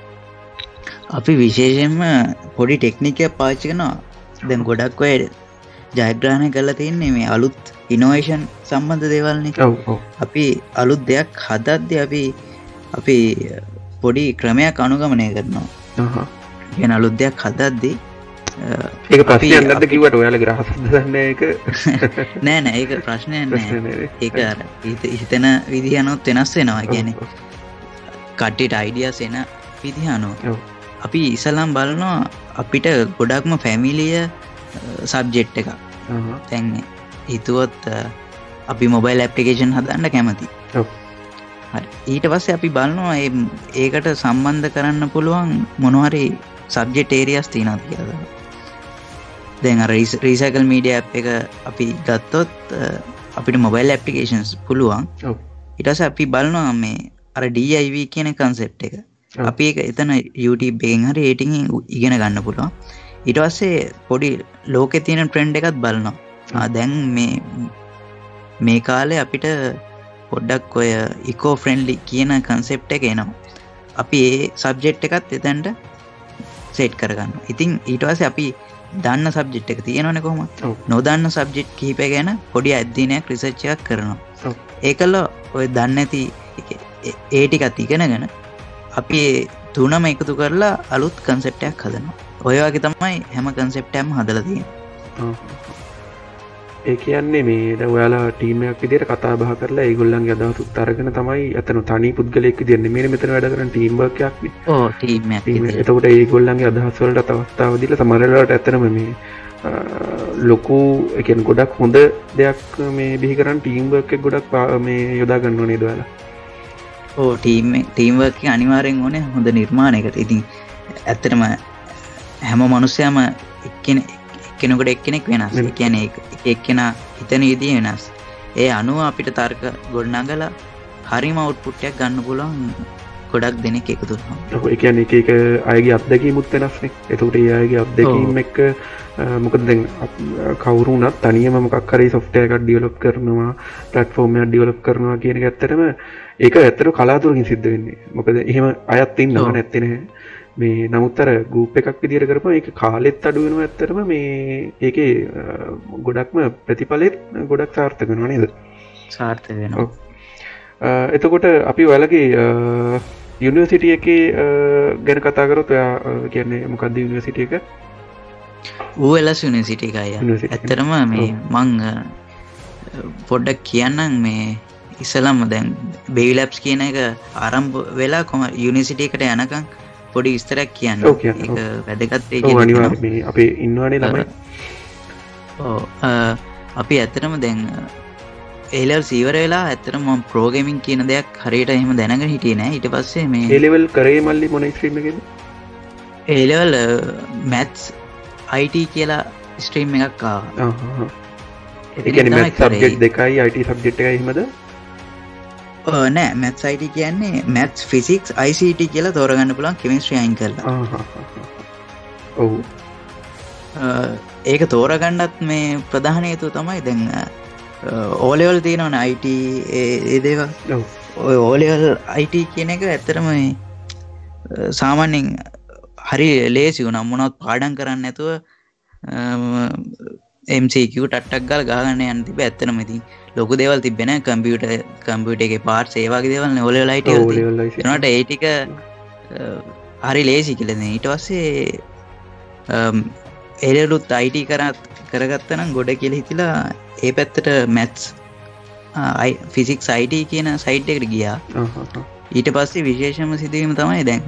අපි විශේෂයෙන්ම පොඩි ටෙක්නික් එකක් පාවිච්චි කරනවා. දැන් ගොඩක් අය ජයග්‍රහණය කරලා තියෙන්නේ මේ අලුත් ඉනෝවේෂන් සම්බන්ධ දේවල්නේ. අපි අලුත් දෙයක් හදද්දී අපි පොඩි ක්‍රමයක් අනුගමනය කරනවා. කියන අලුත් දෙයක් හදද්දී ඒක ප්‍රශ්නයක් නැද්ද කිව්වට ඔයාලගේ රහස දන්නේ ඒක නෑ නෑ ඒක ප්‍රශ්නයක් නෑ. ඒක අර හිතන විදිහ අනුත් වෙනස් වෙනවා. කියන්නේ කට්ටියට අයිඩියාස් එන විදිහ අනුව. අපි ඉස්සලම් බලනවා අපිට ගොඩක්ම ෆැමිලිය සබ්ජෙක්ට් එකක්. දැන් හිතුවොත් අපි මොබයිල් ඇප්ලිකේෂන් හදන්න කැමති. හරි. ඊට පස්සේ අපි බලනවා ඒකට සම්බන්ධ කරන්න පුළුවන් මොනවාරි සබ්ජෙක්ට් ඒරියාස් තියෙනවද කියලා. දැන් අර රීසයිකල් මීඩියා ඇප් එක අපි ගත්තොත් අපිට මොබයිල් ඇප්ලිකේෂන්ස් පුළුවන්. ඊට පස්සේ අපි බලනවා මේ අර DIV කියන කන්සෙප්ට් එක. අපි ඒක එතන YouTube එකෙන් හරි ඒටින් ඉගෙන ගන්න පුළුවන්. ඊට පස්සේ පොඩි ලෝකේ තියෙන ට්‍රෙන්ඩ් එකත් බලනවා. දැන් මේ කාලේ අපිට පොඩ්ඩක් ඔය ඉකෝ ෆ්‍රෙන්ඩ්ලි කියන කන්සෙප්ට් එක එනවා. අපි ඒ සබ්ජෙක්ට් එකත් එතනට සෙට් කරගන්නවා. ඉතින් ඊට පස්සේ අපි දන්න සබ්ජෙක්ට් එක තියෙනවනේ කොහොමද? නොදන්න සබ්ජෙක්ට් කිහිපය ගැන පොඩි අධ්‍යයනයක් රිසර්ච් එකක් කරනවා. ඒකල ඔය දන්නේ නැති ඒ ටිකත් ඉගෙනගෙන අපි තුනම එකතු කරලා අලුත් කන්සෙප්ට් එකක් හදනවා. ඔය වගේ තමයි හැම කන්සෙප්ටයක්ම හදලා තියෙන්නේ. ඒ කියන්නේ මේ දැන් ඔයාලා ටීම් එකක් විදිහට කතා බහ කරලා ඒගොල්ලන්ගේ අදහස් උත්තරගෙන තමයි අතන තනි පුද්ගලයෙක් විදිහට නෙමෙයි මෙතන වැඩ කරන ටීම් වර්ක් එකක් නේ. ඔව් ටීම් එකක් විදිහට. එතකොට ඒගොල්ලන්ගේ අදහස් වලට අවස්ථාව දීලා සමහර වෙලාවට ඇත්තනම මේ ලොකු ඒ කියන්නේ ගොඩක් හොඳ දෙයක් මේ බිහි කරන් ටීම් වර්ක් එක ගොඩක් මේ යොදා ගන්න ඕනේ නේද ඔයාලා? ඕ ටීම් වර්ක් එක අනිවාර්යෙන් ඕනේ හොඳ නිර්මාණයකට. ඉතින් ඇත්තටම හැම මනුස්සයම එක්කෙනෙකුට එක්කෙනෙක් වෙනස්. ඒ කියන්නේ එක්කෙනා හිතන විදිය වෙනස්. ඒ අනුව අපිට තර්ක ගොඩනගලා හරිම අවුට්පුට් එකක් ගන්න පුළුවන් ගොඩක් දෙනෙක් එකතු වෙනවා. ඔව් ඒ කියන්නේ එක අයගේ අත්දැකීමුත් වෙනස්නේ. ඒකට ඒ අයගේ අත්දැකීම් එක්ක මොකද දැන් කවුරු වුණත් තනියම මොකක් හරි software එකක් develop කරනවා, platform එකක් develop කරනවා කියන එක ඇත්තටම ඒක ඇත්තටම කලාතුරකින් සිද්ධ වෙන්නේ. මොකද එහෙම අයත් ඉන්නවා නැත්තේ නෑ. මේ නමුත් අර ගෲප් එකක් විදියට කරපුවා ඒක කාලෙත් අඩු වෙනවා ඇත්තටම මේ ඒකේ ගොඩක්ම ප්‍රතිඵලෙත් ගොඩක් සාර්ථක වෙනවා නේද? සාර්ථක වෙනවා. එතකොට අපි ඔයාලගේ යුනිවර්සිටි එකේ ගැන කතා කරොත් ඔයා කියන්නේ මොකක්ද යුනිවර්සිටි එක? ඌඑල්එස් යුනිවර්සිටි එකයි. ඇත්තටම මේ මං පොඩ්ඩක් කියන්නම් මේ ඉස්සලම දැන් බේබි ලැබ්ස් කියන එක ආරම්භ වෙලා යුනිවර්සිටි එකට යනකම් පොඩි විස්තරයක් කියන්න. ඒක වැදගත් ඒ කියන්නේ. අනිවාර්යයෙන් මේ අපේ ඉන්නවනේ ළමයි. ඔව් අපි ඇත්තටම දැන් A levels ඉවර වෙලා ඇත්තටම මම ප්‍රෝග්‍රෑමින් කියන දෙයක් හරියට එහෙම දැනගෙන හිටියේ නෑ. ඊට පස්සේ මේ A level කරේ මල්ලි මොන ස්ට්‍රීම් එකේද? A level maths IT කියලා ස්ට්‍රීම් එකක් ආවා. ඒ කියන්නේ maths subject දෙකයි IT subject එකයි එහෙමද? නෑ maths IT කියන්නේ maths physics ICT කියලා තෝරගන්න පුළුවන් chemistry අයින් කරලා. ඔව්. ඒක තෝරගන්නත් මේ ප්‍රධාන හේතුව තමයි දැන් O level තියෙනවනේ IT ඒ දේවල්. ඔව්. ඔය O level IT කියන එක ඇත්තටම සාමාන්‍යයෙන් හරි ලේසි වුණා මොනවත් පාඩම් කරන්නේ නැතුව MCQ ටට්ටක් ගාලා ගහගන්න යන්න තිබ්බ. ඇත්තටම ඉතින් ලොකු දේවල් තිබ්බේ නැහැ. කම්පියුටර් එකේ පාර්ට්ස් ඒ වගේ දේවල් නේ O level IT වල තියෙන්නේ. ඒනට ඒ ටික හරි ලේසි කියලා නේ. ඊට පස්සේ A level උත් IT කරගත්තා නම් ගොඩ කියලා හිතලා ඒ පැත්තට maths physics IT කියන සයිඩ් එකට ගියා. ඊට පස්සේ විශේෂම සිදුවීම තමයි දැන්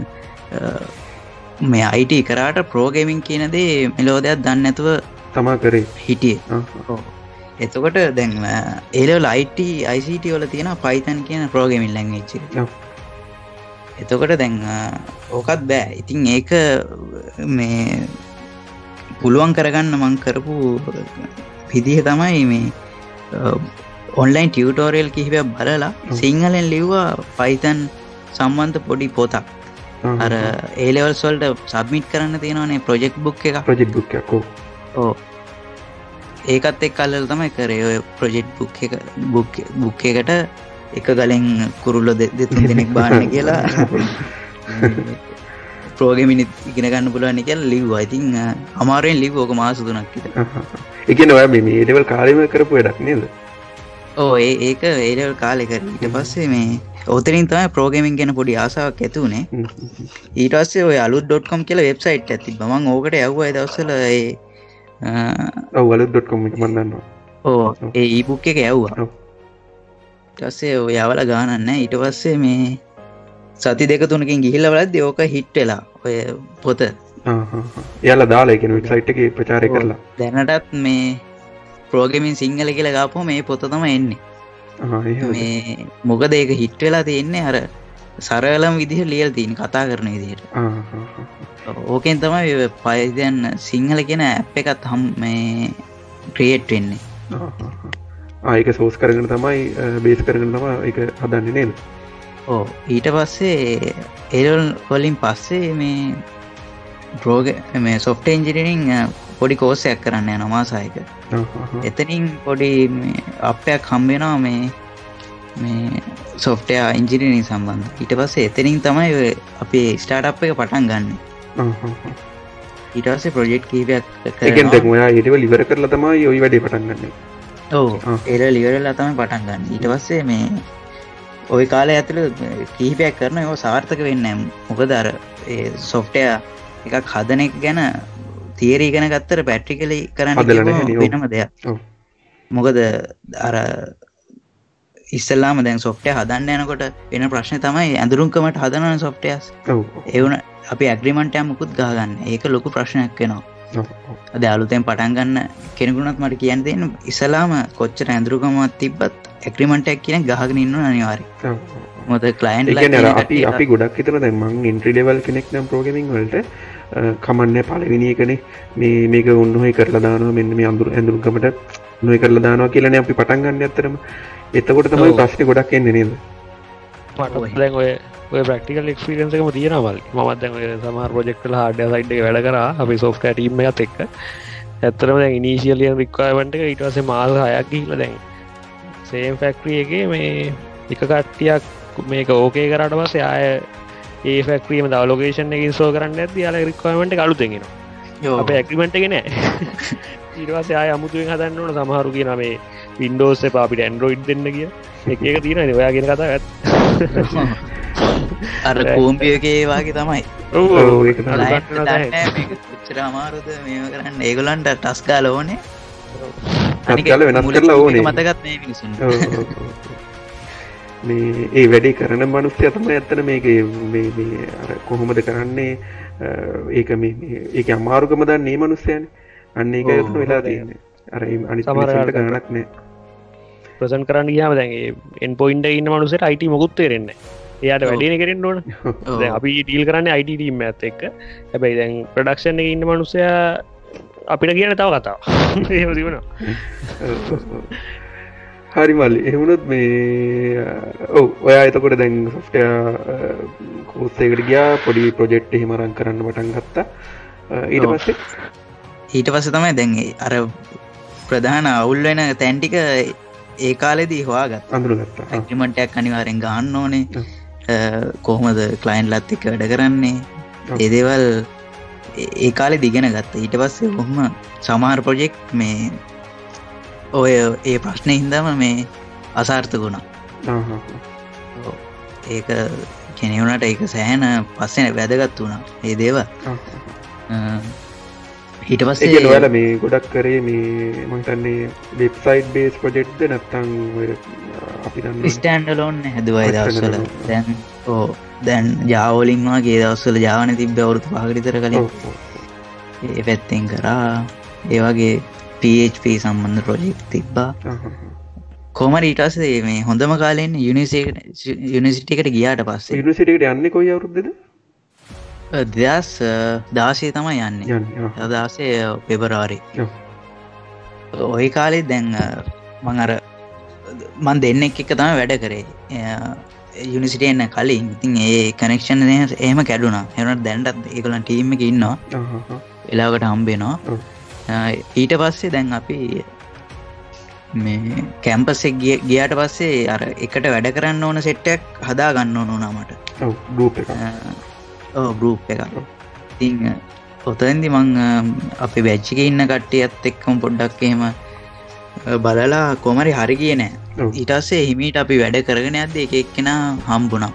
මේ IT කරාට ප්‍රෝග්‍රෑමින් කියන දේ මෙලෝ දෙයක් දන්නේ නැතුව තමා කරේ හිටියේ. එතකොට දැන් A level IT ICT වල තියෙන Python කියන ප්‍රෝග්‍රෑමින් ලැන්ග්වේජ් එක. එතකොට දැන් ඕකත් බෑ. ඉතින් ඒක මේ පුළුවන් කරගන්න මං කරපු විදිහ තමයි මේ ඔන්ලයින් ටියුටෝරියල් කිහිපයක් බලලා සිංහලෙන් ලිව්වා Python සම්බන්ධ පොඩි පොතක්. අර A levels වලට සබ්මිට් කරන්න තියෙනවනේ ප්‍රොජෙක්ට් බුක් එකක්. ප්‍රොජෙක්ට් බුක් එකක්. ඔව්. ඒකත් එක්ක අල්ලලා තමයි කරේ. ඔය ප්‍රොජෙක්ට් බුක් එකට එක ගලෙන් කුරුල්ලෝ දෙතුන් දෙනෙක් බාන්න කියලා ප්‍රෝග්‍රෑමින් ඉගෙන ගන්න පුළුවන් කියලා ලිව්වා. ඉතින් අමාරුවෙන් ලිව්වා. ඔක මාස 3ක් විතර. ඒ කියන්නේ ඔයා මේ A level කාලෙම කරපු වැඩක් නේද? ඔව් ඒක A level කාලේ කරා. ඊට පස්සේ මේ ඔතනින් තමයි ප්‍රෝග්‍රෑමින් ගැන පොඩි ආසාවක් ඇති වුණේ. ඊට පස්සේ ඔය alut.com කියලා වෙබ්සයිට් එකක් තිබ්බා. මම ඕකට යවුවා ඒ දවස්වල ඒ ඔව් alut.com එක මම දන්නවා. ඔව් ඒ e-book එක යවුවා. ඊට පස්සේ ඔය යවලා ගානක් නැහැ. ඊට පස්සේ මේ සති දෙක තුනකින් ගිහිල්ලා බලද්දි ඕක හිට් වෙලා ඔය පොත. එයාලා දාලා ඒ කියන්නේ වෙබ්සයිට් එකේ ප්‍රචාරය කරලා. දැනටත් මේ ප්‍රෝග්‍රෑමින් සිංහල කියලා ගාපුවම මේ පොත තමයි එන්නේ. මේ මොකද ඒක හිට් වෙලා තියෙන්නේ අර සරලම විදිහට ලියලා තියෙන කතා කරන විදිහට. ඕකෙන් තමයි Python සිංහල කියන ඇප් එකත් මේ ක්‍රියේට් වෙන්නේ. ඒක සෝස් කරගෙන තමයි බේස් කරගෙන තමයි ඒක හදන්නේ නේද? ඔව්. ඊට පස්සේ A level වලින් පස්සේ මේ මේ software engineering පොඩි කෝස් එකක් කරන්න යනවා මාස 6ක. එතනින් පොඩි මේ අප්පයක් හම්බ වෙනවා මේ software engineering සම්බන්ධ. ඊට පස්සේ එතනින් තමයි අපේ startup එක පටන් ගන්නෙ. ඊට පස්සේ project කීපයක් කරනවා. ඒ කියන්නේ දැන් ඔයා ඊට ඉවර කරලා තමයි ওই වැඩේ පටන් ගන්නෙ. ඔව්. ඒක ඉවරලා තමයි පටන් ගන්න. ඊට පස්සේ මේ ওই කාලේ ඇතුළේ කීපයක් කරනවා. ඒක සාර්ථක වෙන්නේ නැහැ. මොකද අර ඒ software එකක් හදන එක ගැන තියරි ඉගෙන ගත්තට ප්‍රැක්ටිකලි කරන්න වෙනම දෙයක්. මොකද අර ඉස්සල්ලාම දැන් සොෆ්ට්වෙයාර් හදන්න යනකොට වෙන ප්‍රශ්නේ තමයි ඇඳුරුම්කමට හදන සොෆ්ට්වෙයාර්ස්. ඒ වුණ අපි ඇග්‍රීමන්ට් එකක් මුකුත් ගහගන්න. ඒක ලොකු ප්‍රශ්නයක් වෙනවා. අද අලුතෙන් පටන් ගන්න කෙනෙකුට මට කියන්න දෙන්න ඉස්සලාම කොච්චර ඇඳුරුකමක් තිබ්බත් ඇග්‍රීමන්ට් එකක් කියන ගහගෙන ඉන්න ඕන අනිවාර්යයෙන්. මොකද ක්ලයන්ට් අපි ගොඩක් හිතන දැන් මං එන්ට්‍රි ලෙවල් කෙනෙක් නම් ප්‍රෝග්‍රෑමින් වලට කමන්නේ පළවෙනි එකනේ මේක උන්නෝයි කරලා දානවා මෙන්න මේ ඇඳුරුකමට උන්නෝයි කරලා දානවා කියලානේ අපි පටන් ගන්න ඇත්තටම. එතකොට තමයි ප්‍රශ්නේ ගොඩක් එන්නේ නේද? මට දැන් ඔය ප්‍රැක්ටිකල් එක්ස්පීරියන්ස් එකම තියෙනවා මල්ලි. මමත් දැන් ඔය සමහර ප්‍රොජෙක්ට් වල හાર્ඩ්වෙයාර් සයිඩ් එකේ වැඩ කරා අපි සොෆ්ට්වෙයාර් ටීම් එකත් එක්ක. ඇත්තටම දැන් ඉනිෂියලි රික්වයර්මන්ට් එක ඊට පස්සේ මාල් 6ක් ගිහිල්ලා දැන් සේම් ෆැක්ටරි එකේ මේ එක කට්ටියක් මේක ඕකේ කරාට පස්සේ ආය ඒ ෆැක්ටරියම තව ලොකේෂන් එකකින් ඉන්ස්ටෝල් කරන්න යද්දී යාලා රික්වයර්මන්ට් එක අලුතෙන් එනවා. අපේ ඇග්‍රීමන්ට් එකේ නෑ. ඊට පස්සේ ආය අමුතුවෙන් හදන්න ඕන. සමහරු කියනවා මේ Windows එපා අපිට Android දෙන්න කියලා. එක තියෙනවානේ ඔයා කියන කතාව ඇත්ත. අර කෝම්පියර් එකේ වාගේ තමයි. ඔව් ඒක තමයි. මේක කොච්චර අමාරුද මේව කරන්න. ඒගොල්ලන්ට ටස්ක් ගාලා ඕනේ. අනික වෙනස් කරලා ඕනේ. මතකත් මේ මිනිස්සුන්ට. මේ ඒ වැඩේ කරන මිනිස්සයා තමයි ඇත්තට මේකේ මේ අර කොහොමද කරන්නේ ඒක මේ ඒකේ අමාරුකම දන්නේ මේ මිනිස්සයානේ. අන්න ඒකයි උතන වෙලා තියෙන්නේ. අර අනිත් මිනිස්සුන්ට ගණනක් නෑ. ප්‍රසන්ට් කරන්න ගියාම දැන් ඒ එන්ඩ් පොයින්ට් එකේ ඉන්න මිනිස්සුන්ට IT මොකුත් තේරෙන්නේ නෑ. එයාට වැඩේනේ කරන්න ඕන. දැන් අපි ඩීල් කරන්නේ IT ටීම් එකත් එක්ක. හැබැයි දැන් ප්‍රොඩක්ෂන් එකේ ඉන්න මිනිස්සයා අපිට කියන්නේ තව කතාවක්. එහෙම තිබුණා. හරි මල්ලි එහෙමුණොත් මේ ඔව් ඔයා එතකොට දැන් සොෆ්ට්වෙයාර් කෝස් එකකට ගියා පොඩි ප්‍රොජෙක්ට් එහෙම රන් කරන්න පටන් ගත්තා. ඊට පස්සේ තමයි දැන් අර ප්‍රධාන අවුල් වෙන තැන් ටික ඒ කාලෙදී හොයාගත්තා. අඳුරගත්තා. ඇග්‍රීමන්ට් එකක් අනිවාර්යෙන් ගන්න ඕනේ. කොහොමද ක්ලයන්ට්ලාත් එක්ක වැඩ කරන්නේ? ඒ දේවල් ඒ කාලෙදී ඉගෙන ගත්තා. ඊට පස්සේ කොහොම සමහර ප්‍රොජෙක්ට් මේ ඔය ඒ ප්‍රශ්නේ හින්දාම මේ අසාර්ථක වුණා. ඒක කෙනෙකුට ඒක සෑහෙන පස්සේ වැදගත් වුණා. ඒ දේවල්. ඊට පස්සේ ඔයාලා මේ ගොඩක් කරේ මේ මම හිතන්නේ වෙබ්සයිට් බේස් ප්‍රොජෙක්ට්ද නැත්නම් ඔය අපි දන්නේ ස්ටෑන්ඩ් අලෝන් හැදුවා ඒ දවස්වල. දැන් දැන් Java වලින් වගේ දවස්වල Java නේ තිබ්බ අවුරුදු 5කට විතර කලින්. ඒ පැත්තෙන් කරා. ඒ වගේ PHP සම්බන්ධ ප්‍රොජෙක්ට් තිබ්බා. කොහමද ඊට පස්සේ මේ හොඳම කාලේ ඉන්නේ යුනිවර්සිටි එකට ගියාට පස්සේ. යුනිවර්සිටි එකට යන්නේ කොයි අවුරුද්දේද? 2016 තමයි යන්නේ. 2016 පෙබරවාරි. ওই කාලේ දැන් මම දෙන්නෙක් එක්ක තමයි වැඩ කරේ. යුනිවර්සිටි එන්න කලින්. ඉතින් ඒ කනෙක්ෂන් එහෙම කැඩුනා. ඒ වුණාට දැන්ටත් ඒගොල්ලන් ටීම් එකේ ඉන්නවා. වෙලාවකට හම්බ වෙනවා. ඊට පස්සේ දැන් අපි මේ කැම්පස් එක ගියාට පස්සේ අර එකට වැඩ කරන්න ඕන සෙට් එකක් හදා ගන්න ඕන වුණා මට. ඔව් ගෲප් එකක්. ගෲප් එකක්. ඉතින් ඔතෙන්දි මං අපේ බැච් එකේ ඉන්න කට්ටියත් එක්කම පොඩ්ඩක් එහෙම බලලා කොහමරි හරි ගියේ නෑ. ඊට පස්සේ හිමීට අපි වැඩ කරගෙන යද්දි එක එක්කෙනා හම්බුණා.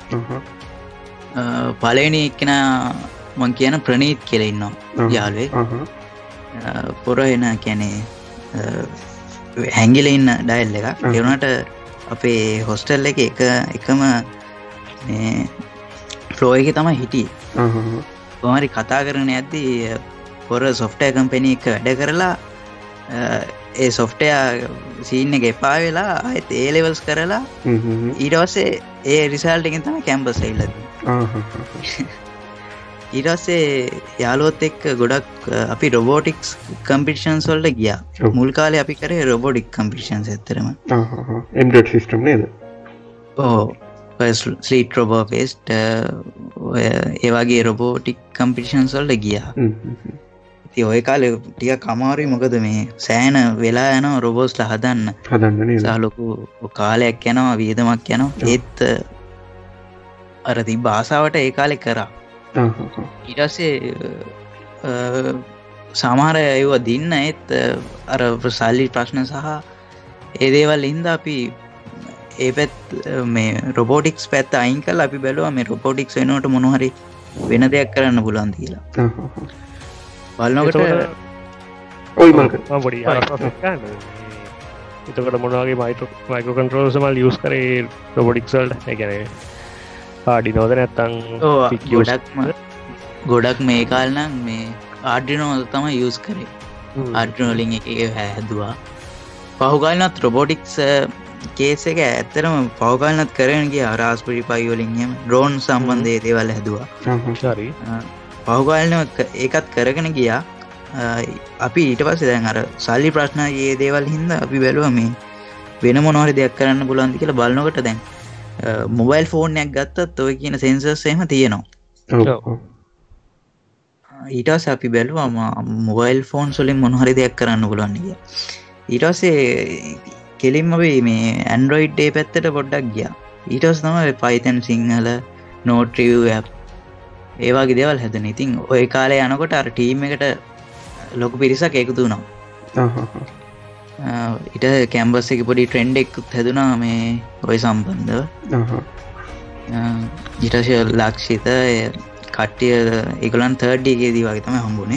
පළවෙනි එක්කෙනා මං කියන ප්‍රනීත් කියලා ඉන්නවා යාළුවෙක්. පොර එන කියන්නේ හැංගිලා ඉන්න ඩයල් එකක්. ඒ වුණාට අපේ හොස්ටල් එකේ එකම මේ ෆ්ලෝ එකේ තමයි හිටියේ. කොහොමරි කතා කරගෙන යද්දී පොර සොෆ්ට්වෙයාර් කම්පැනි එක වැඩ කරලා ඒ සොෆ්ට්වෙයාර් සීන් එක එපා වෙලා ආයෙත් A levels කරලා ඊට පස්සේ ඒ රිසල්ට් එකෙන් තමයි කැම්පස් ඇවිල්ලා තියෙන්නේ. ඊට පස්සේ යාළුවොත් එක්ක ගොඩක් අපි රොබෝටික්ස් කම්පිටිෂන්ස් වලට ගියා. මුල් කාලේ අපි කරේ රොබෝටික් කම්පිටිෂන්ස් ඇත්තටම. එම්බෙඩ් සිස්ටම් නේද? ඔව්. ස්ලීට් රොබෝ ෆෙස්ට් ඒ වගේ රොබෝටික් කම්පිටිෂන්ස් වලට ගියා. ඉතින් ওই කාලේ ටිකක් අමාරුයි මොකද මේ සෑහෙන වෙලා යනවා රොබෝස්ලා හදන්න නේද? ලොකු කාලයක් යනවා වියදමක් යනවා. ඒත් අර තිබ්බ ආසාවට ඒ කාලේ කරා. ඊට පස්සේ සමහර ඒවා දින්න ඒත් අර සල්ලි ප්‍රශ්න සහ ඒ දේවල් හින්දා අපි ඒ පැත්ත මේ රොබෝටික්ස් පැත්ත අයින් කරලා අපි බැලුවා මේ රොබෝටික්ස් වෙනුවට මොන හරි වෙන දෙයක් කරන්න පුළුවන් කියලා බලනකොට ඔයි මල්ක පොඩි එතකට මොනගේ මයිකෝ කන්ටරෝල්ස මල් යස් කරේ රොබොඩික්සල්ට එකනේ ආඩි නොද නැත්තං ගොඩක් මේ කාල්නම් මේ ආඩිනෝ තම යස් කරේ ආඩිනෝලින් එක හැදවා පහුකාලනත් රොබෝටික්ස් කේස එක ඇත්තරම පවකාලනත් කරන කිය රාස්පරි පයිවලින්ම ඩ්‍රෝන් සම්බන්ධය දේවල් හැදවා පහුකාලන ඒකත් කරගෙන ගියා අපි ඊට පස්සේ දැන් අර සල්ලි ප්‍රශ්නයේ දේවල් හින්දා අපි බැලුවා මේ වෙන මොනවා හරි දෙයක් කරන්න පුළුවන්ද කියලා බලනකොට දැන් මොබයිල් ෆෝන් එකක් ගත්තත් ඔය කියන සෙන්සර්ස් එහෙම තියෙනවා. ඊට පස්සේ අපි බැලුවා මොබයිල් ෆෝන්ස් වලින් මොන හරි දෙයක් කරන්න පුළුවන් කියලා. ඊට පස්සේ කෙලින්ම අපි මේ Android ඒ පැත්තට පොඩ්ඩක් ගියා. ඊට පස්සේ තමයි Python Sinhala note review app ඒ වගේ දේවල් හැදුනේ. ඉතින් ওই කාලේ යනකොට අර ටීම් එකට ලොකු පිරිසක් එකතු වුණා. ඊට කැම්පස් එකේ පොඩි ට්‍රෙන්ඩ් එකක් හැදුනා මේ ඔය සම්බන්ධව. ඊට පස්සේ ලක්ෂිත කට්ටිය ඒගොල්ලන් 3D එකේදී වගේ තමයි හම්බුනේ.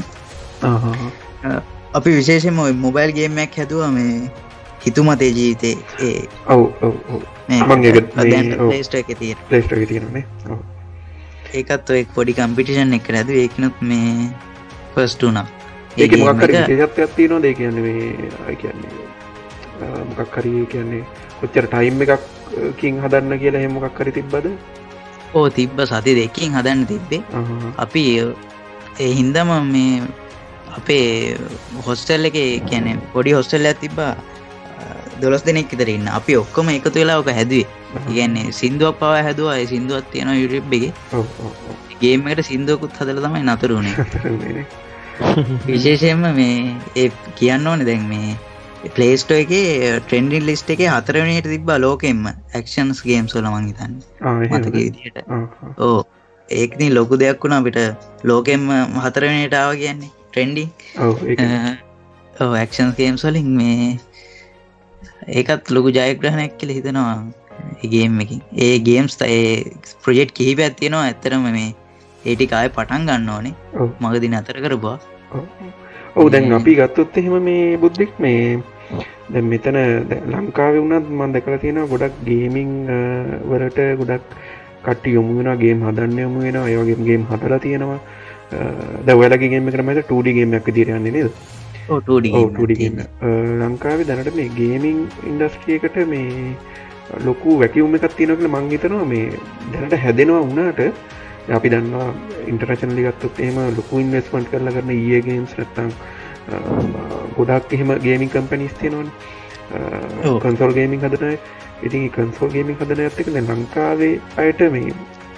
අපි විශේෂයෙන්ම ඔය මොබයිල් ගේම් එකක් හැදුවා මේ හිතුමතේ ජීවිතේ ඒ ඔව් මම ඒක දැන් Play Store එකේ තියෙන. Play Store එකේ තියෙනනේ. ඔව්. ඒකත් ඔය පොඩි කම්පිටිෂන් එකක් හැදුවේ ඒකනොත් මේ ෆස්ට් වුණා. ඒක මොකක් හරි විශේෂත්වයක් තියෙනවද? ඒ කියන්නේ මේ අය කියන්නේ මොකක් හරි කියන්නේ කොච්චර ටයිම් එකකින් හදන්න කියලා එහෙම මොකක් හරි තිබ්බද? ඔව් තිබ්බ සති දෙකකින් හදන්න තිබ්බේ. අපි ඒ හින්දාම මේ අපේ හොස්ටල් එකේ කියන්නේ පොඩි හොස්ටල් එකක් තිබ්බා 12 දෙනෙක් විතර ඉන්න. අපි ඔක්කොම එකතු වෙලා ඔක හැදුවේ. ඒ කියන්නේ සින්දුවක් පවා හැදුවා. ඒ සින්දුවක් තියෙනවා YouTube එකේ. ගේම් එකට සින්දුවකුත් හදලා තමයි නතර වුණේ. විශේෂයෙන්ම මේ ඒ කියන්න ඕනේ දැන් මේ Play Store එකේ trending list එකේ 4 වෙනියට තිබ්බා ලෝකෙම්ම actions games වල මං හිතන්නේ. මතකයේ විදියට. ඔව්. ඒකනේ ලොකු දෙයක් වුණා අපිට ලෝකෙම්ම 4 වෙනියට ආවා කියන්නේ trending. ඔව් ඒක. ඔව් actions games වලින් මේ ඒකත් ලොකු ජයග්‍රහණයක් කියලා හිතනවා ඒ ගේම් එකකින්. ඒ ගේම්ස් ඒ ප්‍රොජෙක්ට් කිහිපයක් තියෙනවා ඇත්තටම මේ ඒ ටික ආයෙ පටන් ගන්න ඕනේ. මගදී නතර කරපුවා. ඔව් දැන් අපි ගත්තොත් එහෙම මේ බුද්ධික් මේ දැන් මෙතන ලංකාවේ වුණත් මම දැකලා තියෙනවා ගොඩක් ගේමින් වලට ගොඩක් කට්ටිය යොමු වෙනවා ගේම් හදන්න යොමු වෙනවා. ඒ වගේම ගේම් හදලා තියෙනවා. දැන් ඔයාලගේ ගේම් එක තමයි 2D ගේම් එකක් විදියට යන්නේ නේද? ඔව් 2D ගේම්. ලංකාවේ දැනට මේ ගේමින් ඉන්ඩස්ට්‍රි එකට මේ ලොකු වැකියුම් එකක් තියෙනවා කියලා මම හිතනවා මේ දැනට හැදෙනවා වුණාට අපි දන්නවා ඉන්ටර්නැෂනලි ගත්තොත් එහෙම ලොකු ඉන්වෙස්ට්මන්ට් කරලා කරන EA games නැත්තම් ගොඩක් එහෙම ගේමින් කම්පැනිස් තියෙනවනේ. කන්සෝල් ගේමින් හදන අය. ඉතින් මේ කන්සෝල් ගේමින් හදන අයත් එක්ක දැන් ලංකාවේ අයට මේ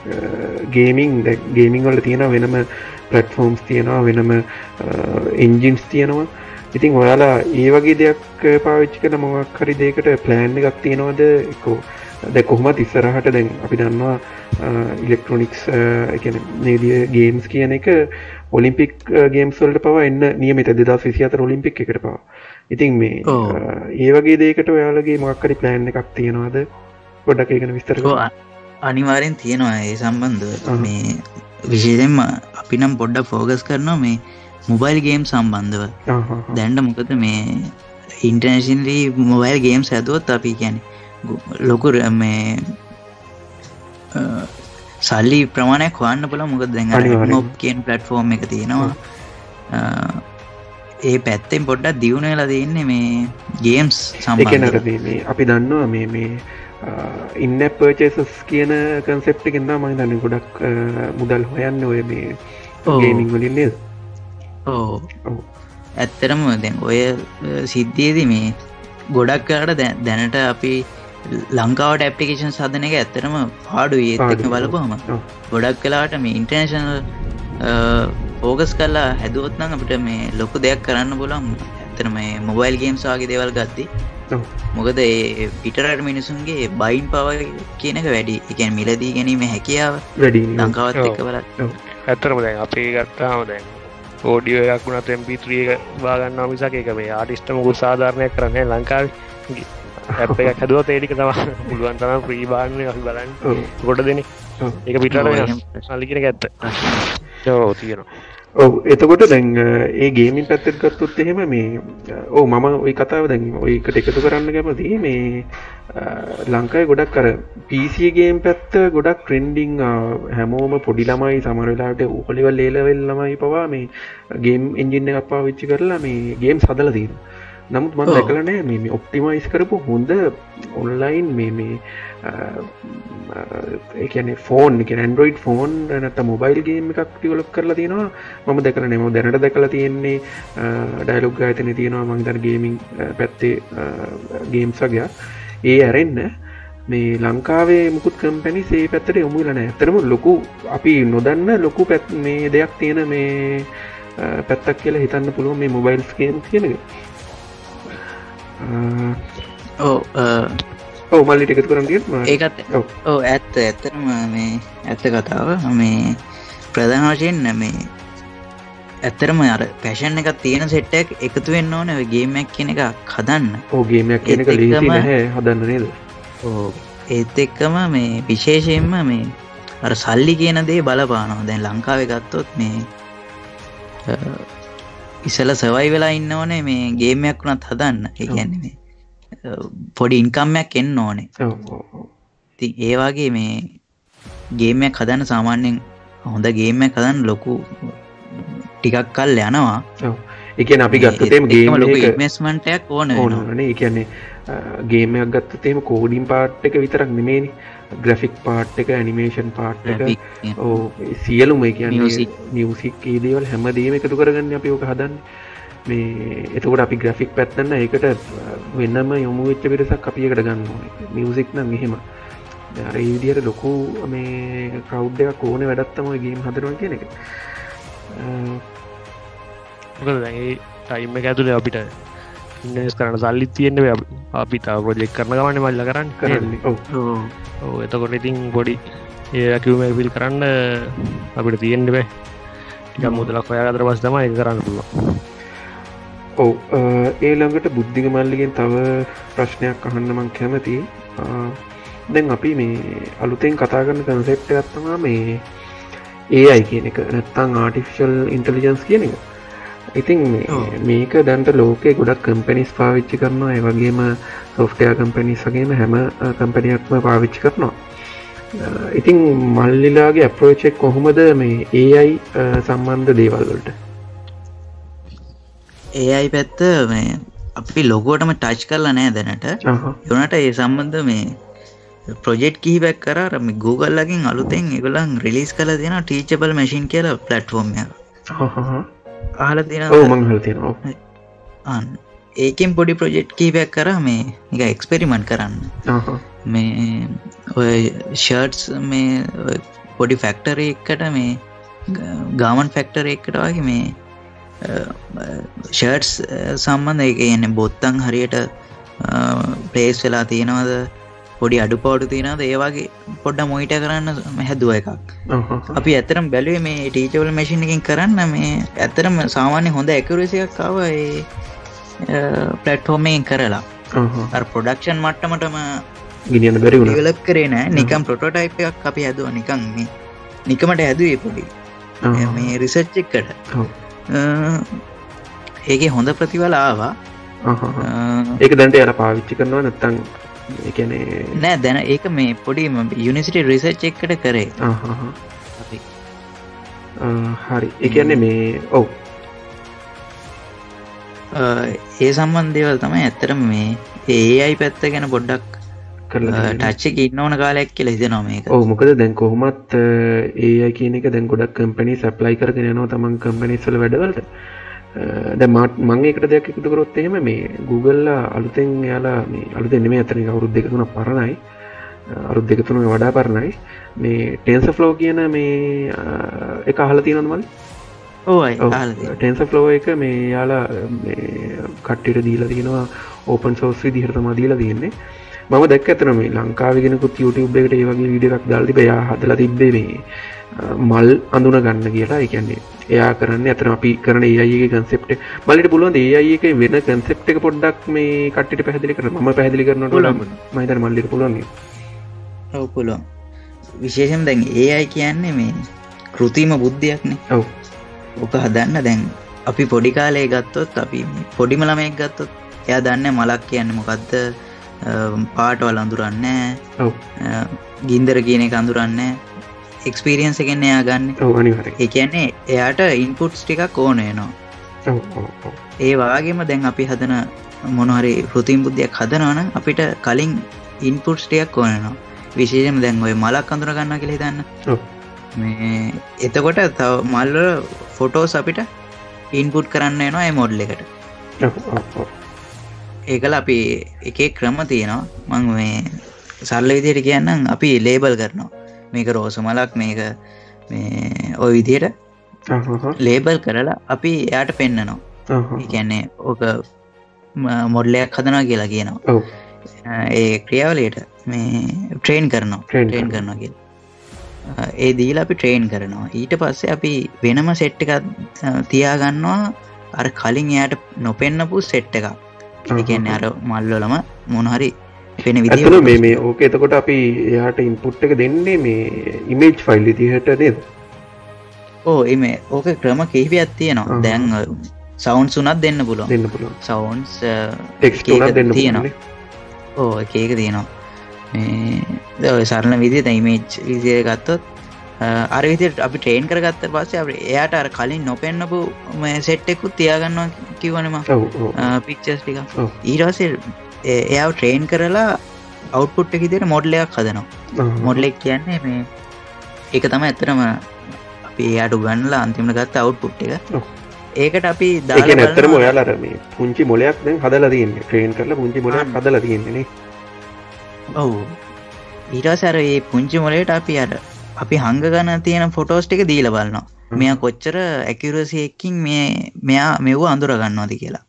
ගේමින් වල තියෙන වෙනම ප්ලැට්ෆෝම්ස් තියෙනවා වෙනම එන්ජින්ස් තියෙනවා. ඉතින් ඔයාලා ඒ වගේ දෙයක් පාවිච්චි කරන මොකක් හරි දෙයකට ප්ලෑන් එකක් තියෙනවද? එක්කෝ දැන් කොහොමද ඉස්සරහට දැන් අපි දන්නවා ඉලෙක්ට්‍රොනික්ස් කියන්නේ නේදිය ගේම්ස් කියන එක ඔලිම්පික් ගේම්ස් වලට පවා එන්න නියමිත 2024 ඔලිම්පික් එකට පවා. ඉතින් මේ ඒ වගේ දෙයකට ඔයාලගේ මොකක් හරි ප්ලෑන් එකක් තියෙනවද? පොඩ්ඩක් ඒක ගැන විස්තර කරන්න. අනිවාර්යෙන් තියෙනවා ඒ සම්බන්ධව. මේ විශේෂයෙන්ම අපි නම් පොඩ්ඩක් ફોකස් කරනවා මේ මොබයිල් ගේම් සම්බන්ධව. දැන් මොකද මේ ඉන්ටර්නැෂනලි මොබයිල් ගේම්ස් හැදුවොත් අපි කියන්නේ ලොකු මේ සල්ලි ප්‍රමාණයක් හොයන්න පුළුවන්. මොකද දැන් අර මොබ් කියන ප්ලැට්ෆෝම් එක තියෙනවා. ඒ පැත්තෙන් පොඩ්ඩක් දියුණු වෙලා තියෙන්නේ මේ ගේම්ස් සම්බන්ධව. අපි දන්නවා මේ in app purchases කියන concept එකෙන් තමයි මම දන්නේ ගොඩක් මුදල් හොයන්නේ ඔය මේ ගේමින් වලින් නේද? ඔව්. ඇත්තටම දැන් ඔය සිද්ධියේදී මේ ගොඩක් කාට දැනට අපි ලංකාවට ඇප්ලිකේෂන් හදන එක ඇත්තටම පාඩුයි. ඒත් එක්ක බලපුවම ගොඩක් වෙලාවට මේ ඉන්ටර්නැෂනල් ෆෝකස් කරලා හැදුවොත් නම් අපිට මේ ලොකු දෙයක් කරන්න පුළුවන්. ඇත්තටම මේ මොබයිල් ගේම්ස් වගේ දේවල් ගත්තී. මොකද ඒ පිටරට මිනිසුන්ගේ බයින් පවර් කියන එක වැඩි. ඒ කියන්නේ මිලදී ගැනීම හැකියාව වැඩි ලංකාවත් එක්ක බලන්න. ඇත්තටම දැන් අපි ගත්තාම දැන් ඕඩියෝ එකක් වුණත් MP3 එක වා ගන්නවා මිසක් ඒක මේ ආටිස්ට් මොකද සාධාරණයක් කරන්නේ ලංකාවේ. ඇප් එකක් හදුවොත් ඒ ටික තමයි පුළුවන් තරම් ෆ්‍රී බාන්න අපි බලන්න. කොට දෙන්නේ. ඒක පිටට අලිගෙන ඇත්ත තියෙනවා. ඔව් එතකොට දැන් ඒ ගේමින් පැත්තට ගත්තොත් එහෙම මේ ඔව් මම ওই කතාව දැන් ඔයකට එකතු කරන්න කැමතියි මේ ලංකාවේ ගොඩක් අර PC ගේම් පැත්ත ගොඩක් ට්‍රෙන්ඩින් හැමෝම පොඩි ළමයි සමහර වෙලාවට O level A level ළමයි පවා මේ ගේම් එන්ජින් එකක් පාවිච්චි කරලා මේ ගේම්ස් හදලා තියෙනවා. නමුත් මම දැකලා නැහැ මේ ඔප්ටිමයිස් කරපු හොඳ ඔන්ලයින් මේ ඒ කියන්නේ ෆෝන් එක ඇන්ඩ්‍රොයිඩ් ෆෝන් නැත්නම් මොබයිල් ගේම් එකක් ඩෙවලොප් කරලා තියෙනවා මම දැකලා නැහැ මම දැනට දැකලා තියෙන්නේ ඩයලොග් ආයතනයේ තියෙනවා මම හිතන්නේ ගේමින් පැත්තේ ගේම්ස් වගේ ඒ ඇරෙන්න මේ ලංකාවේ මුකුත් කම්පැනිස් ඒ පැත්තට යොමු වෙලා නැහැ. ඇත්තටම ලොකු අපි නොදන්න ලොකු මේ දෙයක් තියෙන මේ පැත්තක් කියලා හිතන්න පුළුවන් මේ මොබයිල්ස් ගේම්ස් කියන එක. ඔව් මල්ලිට එකතු කරන්න තියෙනවා. ඒකත් ඔව් ඇත්තටම මේ ඇත්ත කතාව මේ ප්‍රධාන වශයෙන් මේ ඇත්තටම අර පැෂන් එකක් තියෙන සෙට් එකක් එකතු වෙන්න ඕනේ ඔය ගේම් එකක් කියන එක හදන්න. ඔව් ගේම් එකක් කියන එක ලේසි නැහැ හදන්න නේද? ඔව් ඒත් එක්කම මේ විශේෂයෙන්ම මේ අර සල්ලි කියන දේ බලපානවා. දැන් ලංකාවේ ගත්තොත් මේ ඉස්සෙල්ලා සර්වයිව් වෙලා ඉන්න ඕනේ මේ ගේම් එකක් උනත් හදන්න. ඒ කියන්නේ මේ පොඩි ඉන්කම් එකක් එන්න ඕනේ. ඉතින් ඒ වගේ මේ ගේම් එකක් හදන්න සාමාන්‍යයෙන් හොඳ ගේම් එකක් හදන්න ලොකු ටිකක් කල් යනවා. ඔව්. ඒ කියන්නේ අපි ගත්තොත් එහෙම ගේම් එක ලොකු ඉන්වෙස්ට්මන්ට් එකක් ඕන වෙනවා. ඒ කියන්නේ ගේම් එකක් ගත්තොත් එහෙම කෝඩින් පාර්ට් එක විතරක් නෙමෙයිනේ. ග්‍රැෆික් පාර්ට් එක, ඇනිමේෂන් පාර්ට් එක, ඔව් සියලුම ඒ කියන්නේ මියුසික් ඒ දේවල් හැමදේම එකතු කරගන්න අපි ඕක හදන්නේ. මේ එතකොට අපි ග්‍රැෆික් පැත්තන්න ඒකට වෙනම යොමු වෙච්ච පිරිසක් අපි එකට ගන්න ඕනේ. මියුසික් නම් එහෙම. අර ඒ විදිහට ලොකු මේ ක්‍රවුඩ් එකක් ඕනේ වැඩක් තමයි ගේම් හදනවා කියන එක. මොකද දැන් ඒ ටයිම් එක ඇතුලේ අපිට ඉන්වෙස්ට් කරන්න සල්ලි තියෙන්නේ අපි තා ප්‍රොජෙක්ට් කරන ගමනේ මල්ලා කරන්නේ. ඔව්. ඔව් එතකොට ඉතින් පොඩි ඒ වැකියුම් එක ෆිල් කරන්න අපිට තියෙන්න බෑ. ටිකක් මුදලක් හොයාගත්තට පස්සේ තමයි ඒක කරන්න පුළුවන්. ඔව් ඒ ළඟට බුද්ධික මල්ලිගෙන් තව ප්‍රශ්නයක් අහන්න මම කැමතියි. දැන් අපි මේ අලුතෙන් කතා කරන කන්සෙප්ට් එකක් තමයි මේ AI කියන එක නැත්නම් ආටිෆිෂල් ඉන්ටෙලිජන්ස් කියන එක. ඉතින් මේක දැන්ට ලෝකේ ගොඩක් කම්පැනිස් පාවිච්චි කරනවා. ඒ වගේම සොෆ්ට්වෙයාර් කම්පැනිස් වගේම හැම කම්පැනියක්ම පාවිච්චි කරනවා. ඉතින් මල්ලිලාගේ අප්‍රෝච් එක කොහොමද මේ AI සම්බන්ධ දේවල් වලට? AI පැත්ත මේ අපි ලොකුවටම ටච් කරලා නැහැ දැනට. ඒුණාට ඒ සම්බන්ධ මේ ප්‍රොජෙක්ට් කිහිපයක් කරා මේ Google ලකින් අලුතෙන් ඒගොල්ලන් රිලීස් කරලා තියෙනවා Teachable Machine කියලා ප්ලැට්ෆෝම් එකක්. අහලා තියෙනවද? ඔව් මම අහලා තියෙනවා. ඒකෙන් පොඩි ප්‍රොජෙක්ට් කිහිපයක් කරා මේ නිකන් එක්ස්පෙරිමන්ට් කරන්න. මේ ඔය ෂර්ට්ස් මේ පොඩි ෆැක්ටරි එකකට මේ ගාමන් ෆැක්ටරි එකකට වගේ මේ ෂර්ට්ස් සම්බන්ධ ඒ කියන්නේ බොත්තම් හරියට ප්ලේස් වෙලා තියෙනවද පොඩි අඩුපාඩු තියෙනවද ඒ වගේ පොඩ්ඩක් මොනිටර් කරන්න හැදුවා එකක්. අපි ඇත්තටම බැලුවේ මේ ටීචබල් මැෂින් එකකින් කරන්න මේ ඇත්තටම සාමාන්‍ය හොඳ ඇකියුරසි එකක් ආවා ඒ ප්ලැට්ෆෝම් එකෙන් කරලා. අර ප්‍රොඩක්ෂන් මට්ටමටම ගෙනියන්න බැරි වුණා. ඩෙවලොප් කරේ නෑ. නිකන් ප්‍රොටෝටයිප් එකක් අපි හැදුවා නිකන් මේ නිකමට හැදුවේ පොඩි. මේ රිසර්ච් එකකට. ඒකේ හොඳ ප්‍රතිඵල ආවා. ඒක දැන්ට යාලා පාවිච්චි කරනවා නැත්නම් ඒ කියන්නේ නෑ දැන් ඒක මේ පොඩි යුනිවර්සිටි රිසර්ච් එකකට කරේ. අපි හරි. ඒ කියන්නේ මේ ඔව් ඒ සම්බන්ධ දේවල් තමයි ඇත්තටම මේ AI පැත්ත ගැන පොඩ්ඩක් ටච් එකේ ඉන්න ඕන කාලයක් කියලා හිතෙනවා මේක. ඔව් මොකද දැන් කොහොමත් AI කියන එක දැන් ගොඩක් කම්පැනිස් ඇප්ලයි කරගෙන යනවා තමන් කම්පැනිස් වල වැඩවලට. දැන් මම ඒකට දෙයක් එකතු කරොත් එහෙම මේ Google අලුතෙන් යාලා මේ අලුතෙන් නෙමෙයි අතන එක අවුරුදු 2-3ක් පරණයි. අවුරුදු 2-3ක වඩා පරණයි. මේ TensorFlow කියන මේ එක අහලා තියෙනවද මල්ලි? ඔව් අහලා තියෙනවා. TensorFlow එක මේ යාලා මේ කට්ටියට දීලා තියෙනවා ඕපන් සෝස් විදිහට තමයි දීලා තියෙන්නේ. මම දැක්ක ඇතන මේ ලංකාවේ කෙනෙකුත් YouTube එකට ඒ වගේ වීඩියෝ එකක් දාලා තිබ්බේ. එයා හදලා තිබ්බේ මේ මල් අඳුන ගන්න කියලා. ඒ කියන්නේ එයා කරන්නේ අතන අපි කරන AI එකේ concept එක. මල්ලිට පුළුවන් ද AI එකේ වෙන concept එක පොඩ්ඩක් මේ කට්ටියට පැහැදිලි කරන්න. මම පැහැදිලි කරනකොට මම හිතන්නේ මල්ලිට පුළුවන් නේ. ඔව් පුළුවන්. විශේෂම දැන් AI කියන්නේ මේ කෘතිම බුද්ධියක්නේ. ඔව්. ඕක හදන්න දැන් අපි පොඩි කාලේ ගත්තොත් අපි පොඩිම ළමයෙක් ගත්තොත් එයා දන්නේ මලක් කියන්නේ මොකද්ද, පාටවල අඳුරන්නේ ඔව්. ගින්දර කියන එක අඳුරන්නේ එක්ස්පීරියන්ස් එකෙන් එයා ගන්න. ඔව් අනිවාර්යයෙන්. ඒ කියන්නේ එයාට ඉන්පුට්ස් ටිකක් ඕන වෙනවා. ඔව් ඔව් ඔව්. ඒ වගේම දැන් අපි හදන මොන හරි කෘතිම බුද්ධියක් හදනවා නම් අපිට කලින් ඉන්පුට්ස් ටිකක් ඕන වෙනවා. විශේෂයෙන්ම දැන් ඔය මලක් අඳුර ගන්නවා කියලා හිතන්න. ඔව්. මේ එතකොට තව මල් වල ෆොටෝස් අපිට ඉන්පුට් කරන්න වෙනවා ඒ මොඩල් එකට. ඔව් ඔව් ඔව්. ඒකල අපි එක එක ක්‍රම තියෙනවා. මම මේ සරල විදිහට කියන්නම්. අපි ලේබල් කරනවා. මේක රෝස මලක්, මේක මේ ওই විදිහට ලේබල් කරලා අපි එයාට පෙන්නනවා. ඒ කියන්නේ ඕක මොඩල් එකක් හදනවා කියලා කියනවා. ඔව්. ඒ ක්‍රියාවලියට මේ ට්‍රේන් කරනවා. ට්‍රේන් කරනවා කියලා. ඒ දීලා අපි ට්‍රේන් කරනවා. ඊට පස්සේ අපි වෙනම සෙට් එකක් තියාගන්නවා අර කලින් එයාට නොපෙන්නපු සෙට් එකක්. ඒ කියන්නේ අර මල් වලම මොන හරි වෙන විදිහකට. ඇත්තටම මේ ඕක එතකොට අපි එයාට ඉන්පුට් එක දෙන්නේ මේ ඉමේජ් ෆයිල් විදිහට නේද? ඔව් මේ ඕක ක්‍රම කිහිපයක් තියෙනවා. දැන් සවුන්ඩ්ස් උනත් දෙන්න පුළුවන්. දෙන්න පුළුවන්. සවුන්ඩ්ස් ටෙක්ස්ට් උනත් දෙන්න පුළුවන්. ඔව් එක එක තියෙනවා. මේ ඔය සරල විදිහට ඉමේජ් විදිහට ගත්තොත් අර විදිහට අපි ට්‍රේන් කරගත්ත පස්සේ අපි එයාට අර කලින් නොපෙන්නපු මේ සෙට් එකකුත් තියාගන්නවා කිව්වනේ මම. ඔව් ඔව්. පික්චර්ස් ටික. ඊට පස්සේ එයාව ට්‍රේන් කරලා අවුට්පුට් එක විදිහට මොඩල් එකක් හදනවා. මොඩල් එක කියන්නේ මේ ඒක තමයි ඇත්තටම අපි එයාට උගන්වලා අන්තිමට ගත්ත අවුට්පුට් එක. ඒකට අපි දාලා බලනවා. ඒක ඇත්තටම ඔයාලා අර මේ පුංචි මොලයක් දැන් හදලා තියෙන්නේ. ට්‍රේන් කරලා පුංචි මොලයක් හදලා තියෙන්නේ නේ. ඔව්. ඊට පස්සේ අර මේ පුංචි මොලේට අපි හංග ගන්න තියෙන ෆොටෝස් ටික දීලා බලනවා. මෙයා කොච්චර ඇකියුරසි එකකින් මෙයා මෙව අඳුර ගන්නවද කියලා.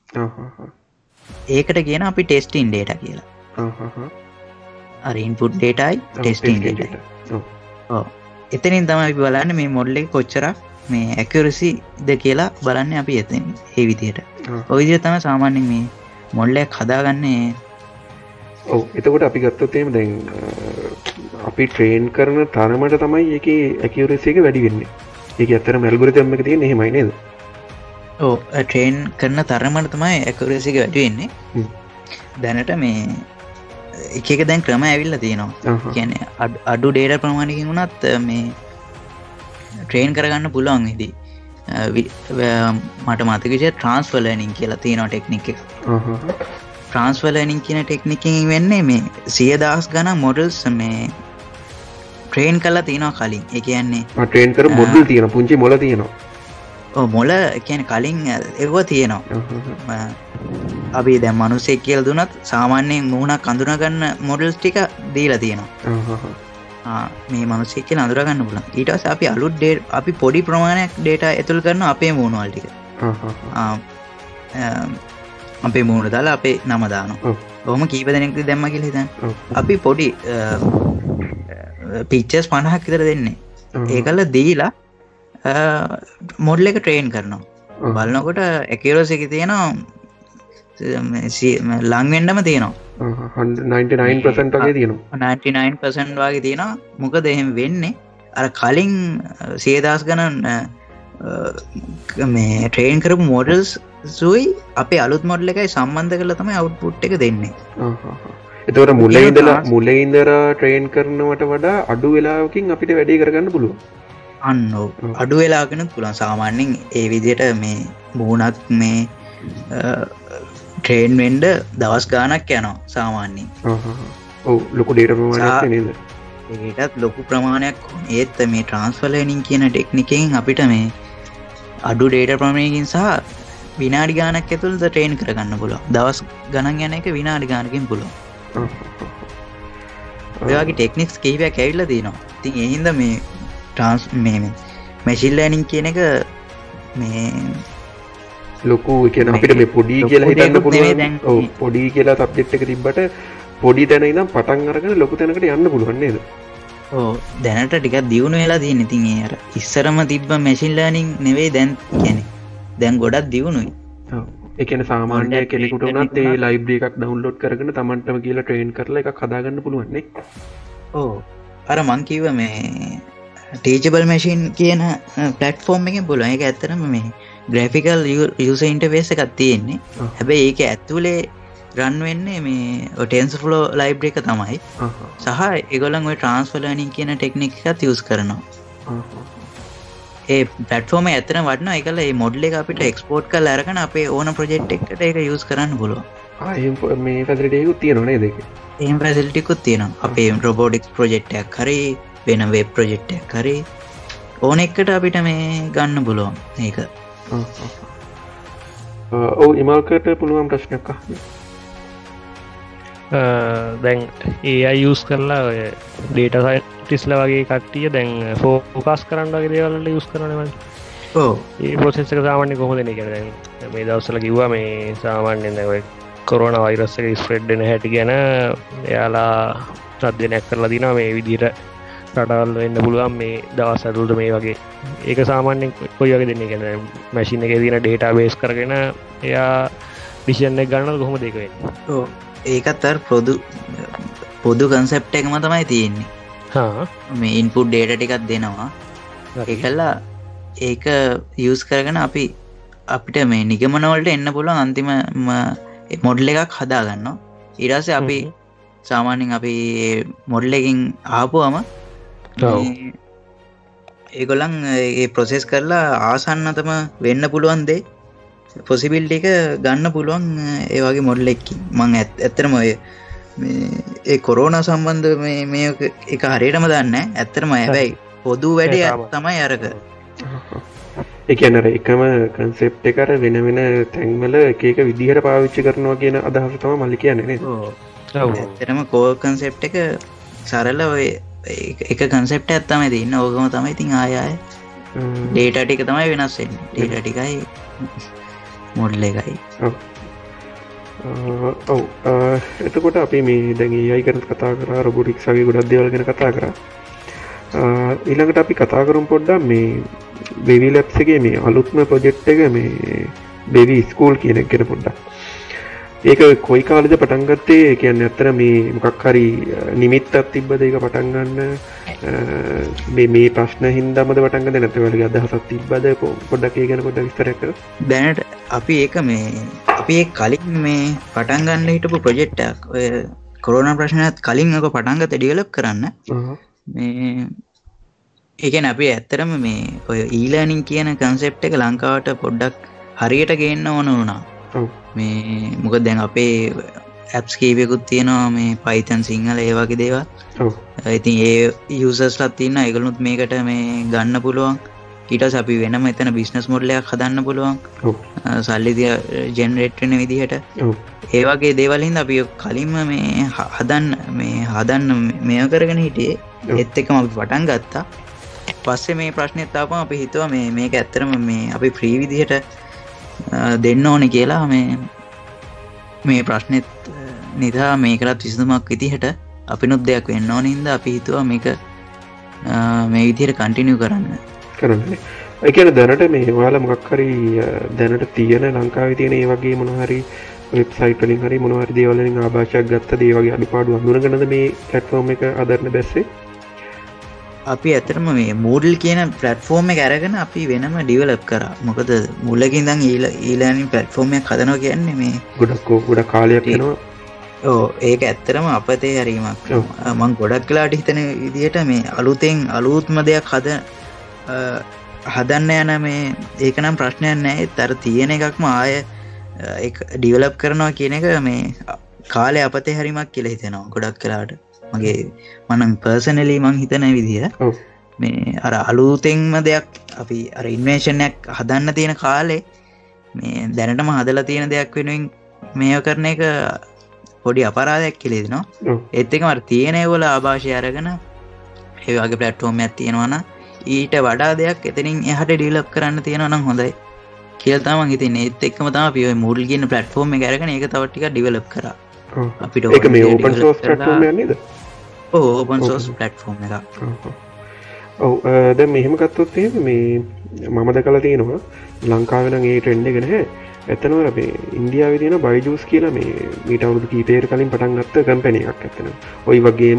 ඒකට කියන අපි ටෙස්ටිං ඩේටා කියලා. අර ඉන්පුට් ඩේටායි ටෙස්ටිං ඩේටායි. ඔව්. එතනින් තමයි අපි බලන්නේ මේ මොඩල් එක කොච්චරක් මේ ඇකියුරසි ද කියලා බලන්නේ අපි එතනින්. ඒ විදිහට. ඔය විදිහට තමයි සාමාන්‍යයෙන් මේ මොඩල් එක හදාගන්නේ. ඔව්. එතකොට අපි ගත්තොත් එහෙම දැන් අපි ට්‍රේන් කරන තරමට තමයි ඒකේ ඇකියුරසි එක වැඩි වෙන්නේ. ඒක ඇත්තටම ඇල්ගොරිතම් එක තියෙන්නේ එහෙමයි නේද? ඔව්. ට්‍රේන් කරන තරමට තමයි ඇකියුරසි එක වැඩි වෙන්නේ. දැනට මේ එක එක දැන් ක්‍රම ඇවිල්ලා තියෙනවා. කියන්නේ අඩු ඩේටා ප්‍රමාණයකින් වුණත් මේ ට්‍රේන් කරගන්න පුළුවන් ඉතින්. මට මතක විදිහට ට්‍රාන්ස්ෆර් ලර්නින් කියලා තියෙනවා ටෙක්නික් එක. ට්‍රාන්ස්ෆර් ලර්නින් කියන ටෙක්නිකකින් වෙන්නේ මේ 100,000 ගණන් මොඩල්ස් මේ ට්‍රේන් කරලා තියෙනවා කලින්. ඒ කියන්නේ ට්‍රේන් කරපු මොඩල් තියෙනවා, පුංචි මොළ තියෙනවා. ඔව් මොළ කියන්නේ කලින් ඒව තියෙනවා. අපි දැන් මිනිස්සෙක් කියලා දුනත් සාමාන්‍යයෙන් මූණක් අඳුන ගන්න මොඩල්ස් ටික දීලා තියෙනවා. මේ මිනිස්සෙක් කියලා අඳුර ගන්න පුළුවන්. ඊට පස්සේ අපි අලුත් අපි පොඩි ප්‍රමාණයක් data ඇතුල් කරනවා අපේ මූණ වල ටික. අපේ මූණ දාලා අපේ නම දානවා. කොහොම කීප දෙනෙක්ද දැම්මා කියලා හිතන්න. අපි පොඩි පික්චර්ස් 50ක් විතර දෙන්නේ. ඒකල දීලා මොඩල් එක ට්‍රේන් කරනවා. බලනකොට ඇකියුරසි එක තියෙනවා ලං වෙන්නම තියෙනවා. 99% වගේ තියෙනවා. 99% වගේ තියෙනවා. මොකද එහෙම වෙන්නේ අර කලින් 100,000 ගණන් මේ ට්‍රේන් කරපු මොඩල්ස් සුයි අපේ අලුත් මොඩල් එකයි සම්බන්ධ කරලා තමයි අවුට්පුට් එක දෙන්නේ. එතකොට මුලින් ඉඳලා ට්‍රේන් කරනවට වඩා අඩු වෙලාවකින් අපිට වැඩේ කරගන්න පුළුවන්. අන්න අඩු වෙලාවකිනුත් පුළුවන්. සාමාන්‍යයෙන් ඒ විදිහට මේ මූණක් මේ ට්‍රේන් වෙන්න දවස් ගාණක් යනවා සාමාන්‍යයෙන්. ඔව් ලොකු ඩේටා ප්‍රමාණයක් නේද? ඒකටත් ලොකු ප්‍රමාණයක් ඒත් මේ ට්‍රාන්ස්ෆර් ලර්නින් කියන ටෙක්නිකෙන් අපිට මේ අඩු ඩේටා ප්‍රමාණයකින් සහ විනාඩි ගාණක් ඇතුළත ට්‍රේන් කරගන්න පුළුවන්. දවස් ගණන් යන එක විනාඩි ගාණකින් පුළුවන්. ඒ වගේ ටෙක්නික්ස් කිහිපයක් ඇවිල්ලා තියෙනවා. ඉතින් ඒ හින්දා මේ මැෂින් ලර්නින් කියන එක මේ ලොකු කියන්නේ අපිට මේ පොඩි කියලා හිතන්න පුළුවන්. ඔව් පොඩි කියලා සබ්ජෙක්ට් එක තිබ්බට පොඩි තැන ඉඳන් පටන් අරගෙන ලොකු තැනකට යන්න පුළුවන් නේද? ඔව් දැනට ටිකක් දියුණු වෙලා තියෙන. ඉතින් ඒ අර ඉස්සරම තිබ්බ මැෂින් ලර්නින් නෙවෙයි දැන් කියන්නේ. දැන් ගොඩක් දියුණුයි. ඔව් ඒ කියන්නේ සාමාන්‍ය කෙනෙකුට උනත් ඒ ලයිබ්‍රරි එකක් ඩවුන්ලෝඩ් කරගෙන Tamanටම කියලා ට්‍රේන් කරලා එකක් හදාගන්න පුළුවන් නේ. ඔව් අර මං කිව්ව මේ ටීචබල් මැෂින් කියන පලටෆෝර්ම් එකෙන් පුළුවන්. ඒක ඇත්තටම මේ ග්‍රැෆිකල් යුසර් ඉන්ටර්ෆේස් එකක් තියෙන්නේ. හැබැයි ඒක ඇතුලේ රන් වෙන්නේ මේ TensorFlow ලයිබ්‍රරි එක තමයි. සහ ඒගොල්ලන් ওই ට්‍රාන්ස්ෆර් ලර්නින් කියන ටෙක්නික් එකත් යූස් කරනවා. ඒ පලටෆෝර්ම ඇත්තටම වටිනවා. ඒකල මේ මොඩල් එක අපිට එක්ස්පෝර්ට් කරලා අරගෙන අපේ ඕන ප්‍රොජෙක්ට් එකකට ඒක යූස් කරන්න පුළුවන්. මේ ෆැසිලිටි එකකුත් තියෙනව නේද ඒකේ? එහෙම ෆැසිලිටි එකකුත් තියෙනවා. අපේ රොබොටික්ස් ප්‍රොජෙක්ට් එකක් හරි වෙන වෙබ් ප්‍රොජෙක්ට් එකක් හරි ඕන එකට අපිට මේ ගන්න පුළුවන්. ඒක ඔව් ඉමල්කට පුළුවන් ප්‍රශ්නයක් අහන්න. දැන් AI යූස් කරලා ඔය ඩේට සයින්ටිස්ලා වගේ කට්ටිය දැන් ෆෝකස් කරන්න වගේ දේවල් වලට යූස් කරනවනේ මම. ඔව් ඒ ප්‍රොසෙස් එක සාමාන්‍යයෙන් කොහොමද එන්නේ කියලා දැන් මේ දවස්වල කිව්වා මේ සාමාන්‍යයෙන් දැන් ඔය කොරෝනා වෛරස් එක ස්ප්‍රෙඩ් වෙන හැටි ගැන එයාලා අධ්‍යයනයක් කරලා දිනවා මේ විදිහට රටවල් වෙන්න පුළුවන් මේ දවස් ඇතුළත මේ වගේ. ඒක සාමාන්‍යයෙන් කොයි වගේ දෙන්නේ කියන්නේ මැෂින් එකේ තියෙන ඩේටාබේස් කරගෙන එයා ඩිසිෂන් එක ගන්නවද කොහොමද ඒක වෙන්නේ? ඔව් ඒකත් අර පොදු කන්සෙප්ට් එකම තමයි තියෙන්නේ. මේ ඉන්පුට් ඩේටා ටිකක් දෙනවා. ඒකලා ඒක යූස් කරගෙන අපිට මේ නිගමන වලට එන්න පුළුවන් අන්තිම මොඩල් එකක් හදා ගන්නවා. ඊට පස්සේ අපි සාමාන්‍යයෙන් අපි මොඩල් එකකින් ආපුවම ඒගොල්ලන් ඒ ප්‍රොසෙස් කරලා ආසන්නතම වෙන්න පුළුවන් දේ පොසිබිලිටි එක ගන්න පුළුවන් ඒ වගේ මොඩල් එකකින්. මම ඇත්තටම ඔය ඒ කොරෝනා සම්බන්ධ මේ එක හරියටම දන්නේ නැහැ. ඇත්තටම හැබැයි පොදු වැඩේ තමයි අරක. ඒ කියන්නේ එකම කන්සෙප්ට් එක අර වෙන වෙන තැන්වල එක එක විදිහට පාවිච්චි කරනවා කියන අදහස තමයි මල්ලි කියන්නේ නේද? ඔව්. ඇත්තටම කෝර් කන්සෙප්ට් එක සරල ඔය එක කන්සෙප්ට් එකක් තමයි තියෙන්නේ. ඕකම තමයි ඉතින් ආය ඩේටා ටික තමයි වෙනස් වෙන්නේ. ඩේටා ටිකයි මොඩල් එකයි. ඔව්. එතකොට අපි මේ දැන් AI ගැන කතා කරා, රොබොටික්ස් වගේ ගොඩක් දේවල් ගැන කතා කරා. ඊළඟට අපි කතා කරමු පොඩ්ඩක් මේ බේබි ලැබ්ස් එකේ මේ අලුත්ම ප්‍රොජෙක්ට් එක මේ බේබි ස්කූල් කියන එක ගැන පොඩ්ඩක්. ඒක කොයි කාලෙද පටන් ගත්තේ? ඒ කියන්නේ අතර මේ මොකක් හරි නිමිත්තක් තිබ්බද ඒක පටන් ගන්න? මේ ප්‍රශ්න හින්දාමද පටන් ගත්තේ නැත්නම් ඔයාලගේ අදහසක් තිබ්බද? පොඩ්ඩක් ඒ ගැන පොඩ්ඩක් විස්තරයක් කරන්න. දැනට අපි ඒක කලින් මේ පටන් ගන්න හිටපු ප්‍රොජෙක්ට් එකක්. ඔය කොරෝනා ප්‍රශ්නයත් කලින් එක පටන් ගත්ත ඩෙවලොප් කරන්න. මේ ඒ කියන්නේ අපි ඇත්තටම මේ ඔය e-learning කියන concept එක ලංකාවට පොඩ්ඩක් හරියට ගේන්න ඕන වුණා. මේ මොකද දැන් අපේ apps කීපයකුත් තියෙනවා මේ Python සිංහල ඒ වගේ දේවල්. ඉතින් ඒ users-ලාත් තියෙනවා. ඒගොල්ලොත් මේකට මේ ගන්න පුළුවන්. ඊට පස්සේ අපි වෙනම එතන business model එකක් හදන්න පුළුවන්. සල්ලි generate වෙන විදිහට. ඒ වගේ දේවල් හින්දා අපි කලින්ම මේ හදන්න මේව කරගෙන හිටියේ. ඒත් එක්කම අපි පටන් ගත්තා. පස්සේ මේ ප්‍රශ්නෙත් ආපම අපි හිතුවා මේක ඇත්තටම මේ අපි ෆ්‍රී විදිහට දෙන්න ඕනේ කියලා මේ ප්‍රශ්නෙත් නිදා මේකටත් විසඳුමක් විදිහට අපිනුත් දෙයක් වෙන්න ඕන හින්දා අපි හිතුවා මේක මේ විදිහට කන්ටිනියු කරන්න. ඒ කියන්නේ දැනට මේ ඔයාලා මොකක් හරි දැනට තියෙන ලංකාවේ තියෙන ඒ වගේ මොන හරි වෙබ්සයිට් වලින් හරි මොන හරි දේවල් වලින් ආభాෂයක් ගත්තද ඒ වගේ අඩුපාඩු අඳුනගෙනද මේ platform එක අදරන බැස්සේ? අපි ඇත්තටම මේ Moodle කියන platform එක අරගෙන අපි වෙනම develop කරා. මොකද මුලකින් ඉඳන් e-learning platform එකක් හදනවා කියන්නේ මේ ගොඩක් කාලයක් යනවා. ඔව් ඒක ඇත්තටම අපතේ හැරීමක්. මම ගොඩක් වෙලාට හිතන විදිහට මේ අලුත්ම දෙයක් හදන්න යන මේ ඒක නම් ප්‍රශ්නයක් නැහැ. ඒතර තියෙන එකක්ම ආය ඒක ඩෙවලොප් කරනවා කියන එක මේ කාලේ අපතේ හැරීමක් කියලා හිතෙනවා ගොඩක් වෙලාට. මනම් පර්සනලි මං හිතන විදිහ මේ අර අලුතෙන්ම දෙයක් අපි අර ඉන්වෙන්ෂන් එකක් හදන්න තියෙන කාලේ මේ දැනටම හදලා තියෙන දෙයක් වෙනුවෙන් මේව කරන එක පොඩි අපරාධයක් කියලා දෙනවා. ඒත් එකම අර තියෙන ඒවල ආభాෂය අරගෙන ඒ වගේ platform එකක් තියෙනවා නම් ඊට වඩා දෙයක් එතනින් එහාට ඩෙවලොප් කරන්න තියෙනවා නම් හොඳයි කියලා තමයි මං හිතන්නේ. ඒත් එක්කම තමයි අපි ওই Moodle කියන platform එක අරගෙන ඒක තව ටිකක් ඩෙවලොප් කරා. අපිට ඒක මේ open source platform එකක් නේද? ඔව් open source platform එකක්. ඔව් දැන් මෙහෙම ගත්තොත් එහෙම මේ මම දැකලා තියෙනවා ලංකාවේ නම් ඒ ට්‍රෙන්ඩ් එක නැහැ. ඇත්තනම මේ ඉන්දියාවේ තියෙන බයිජූස් කියලා මේ මීට අවුරුදු කීපයකට කලින් පටන් ගත්ත කම්පැනි එකක් ඇත්තනම. ওই වගේම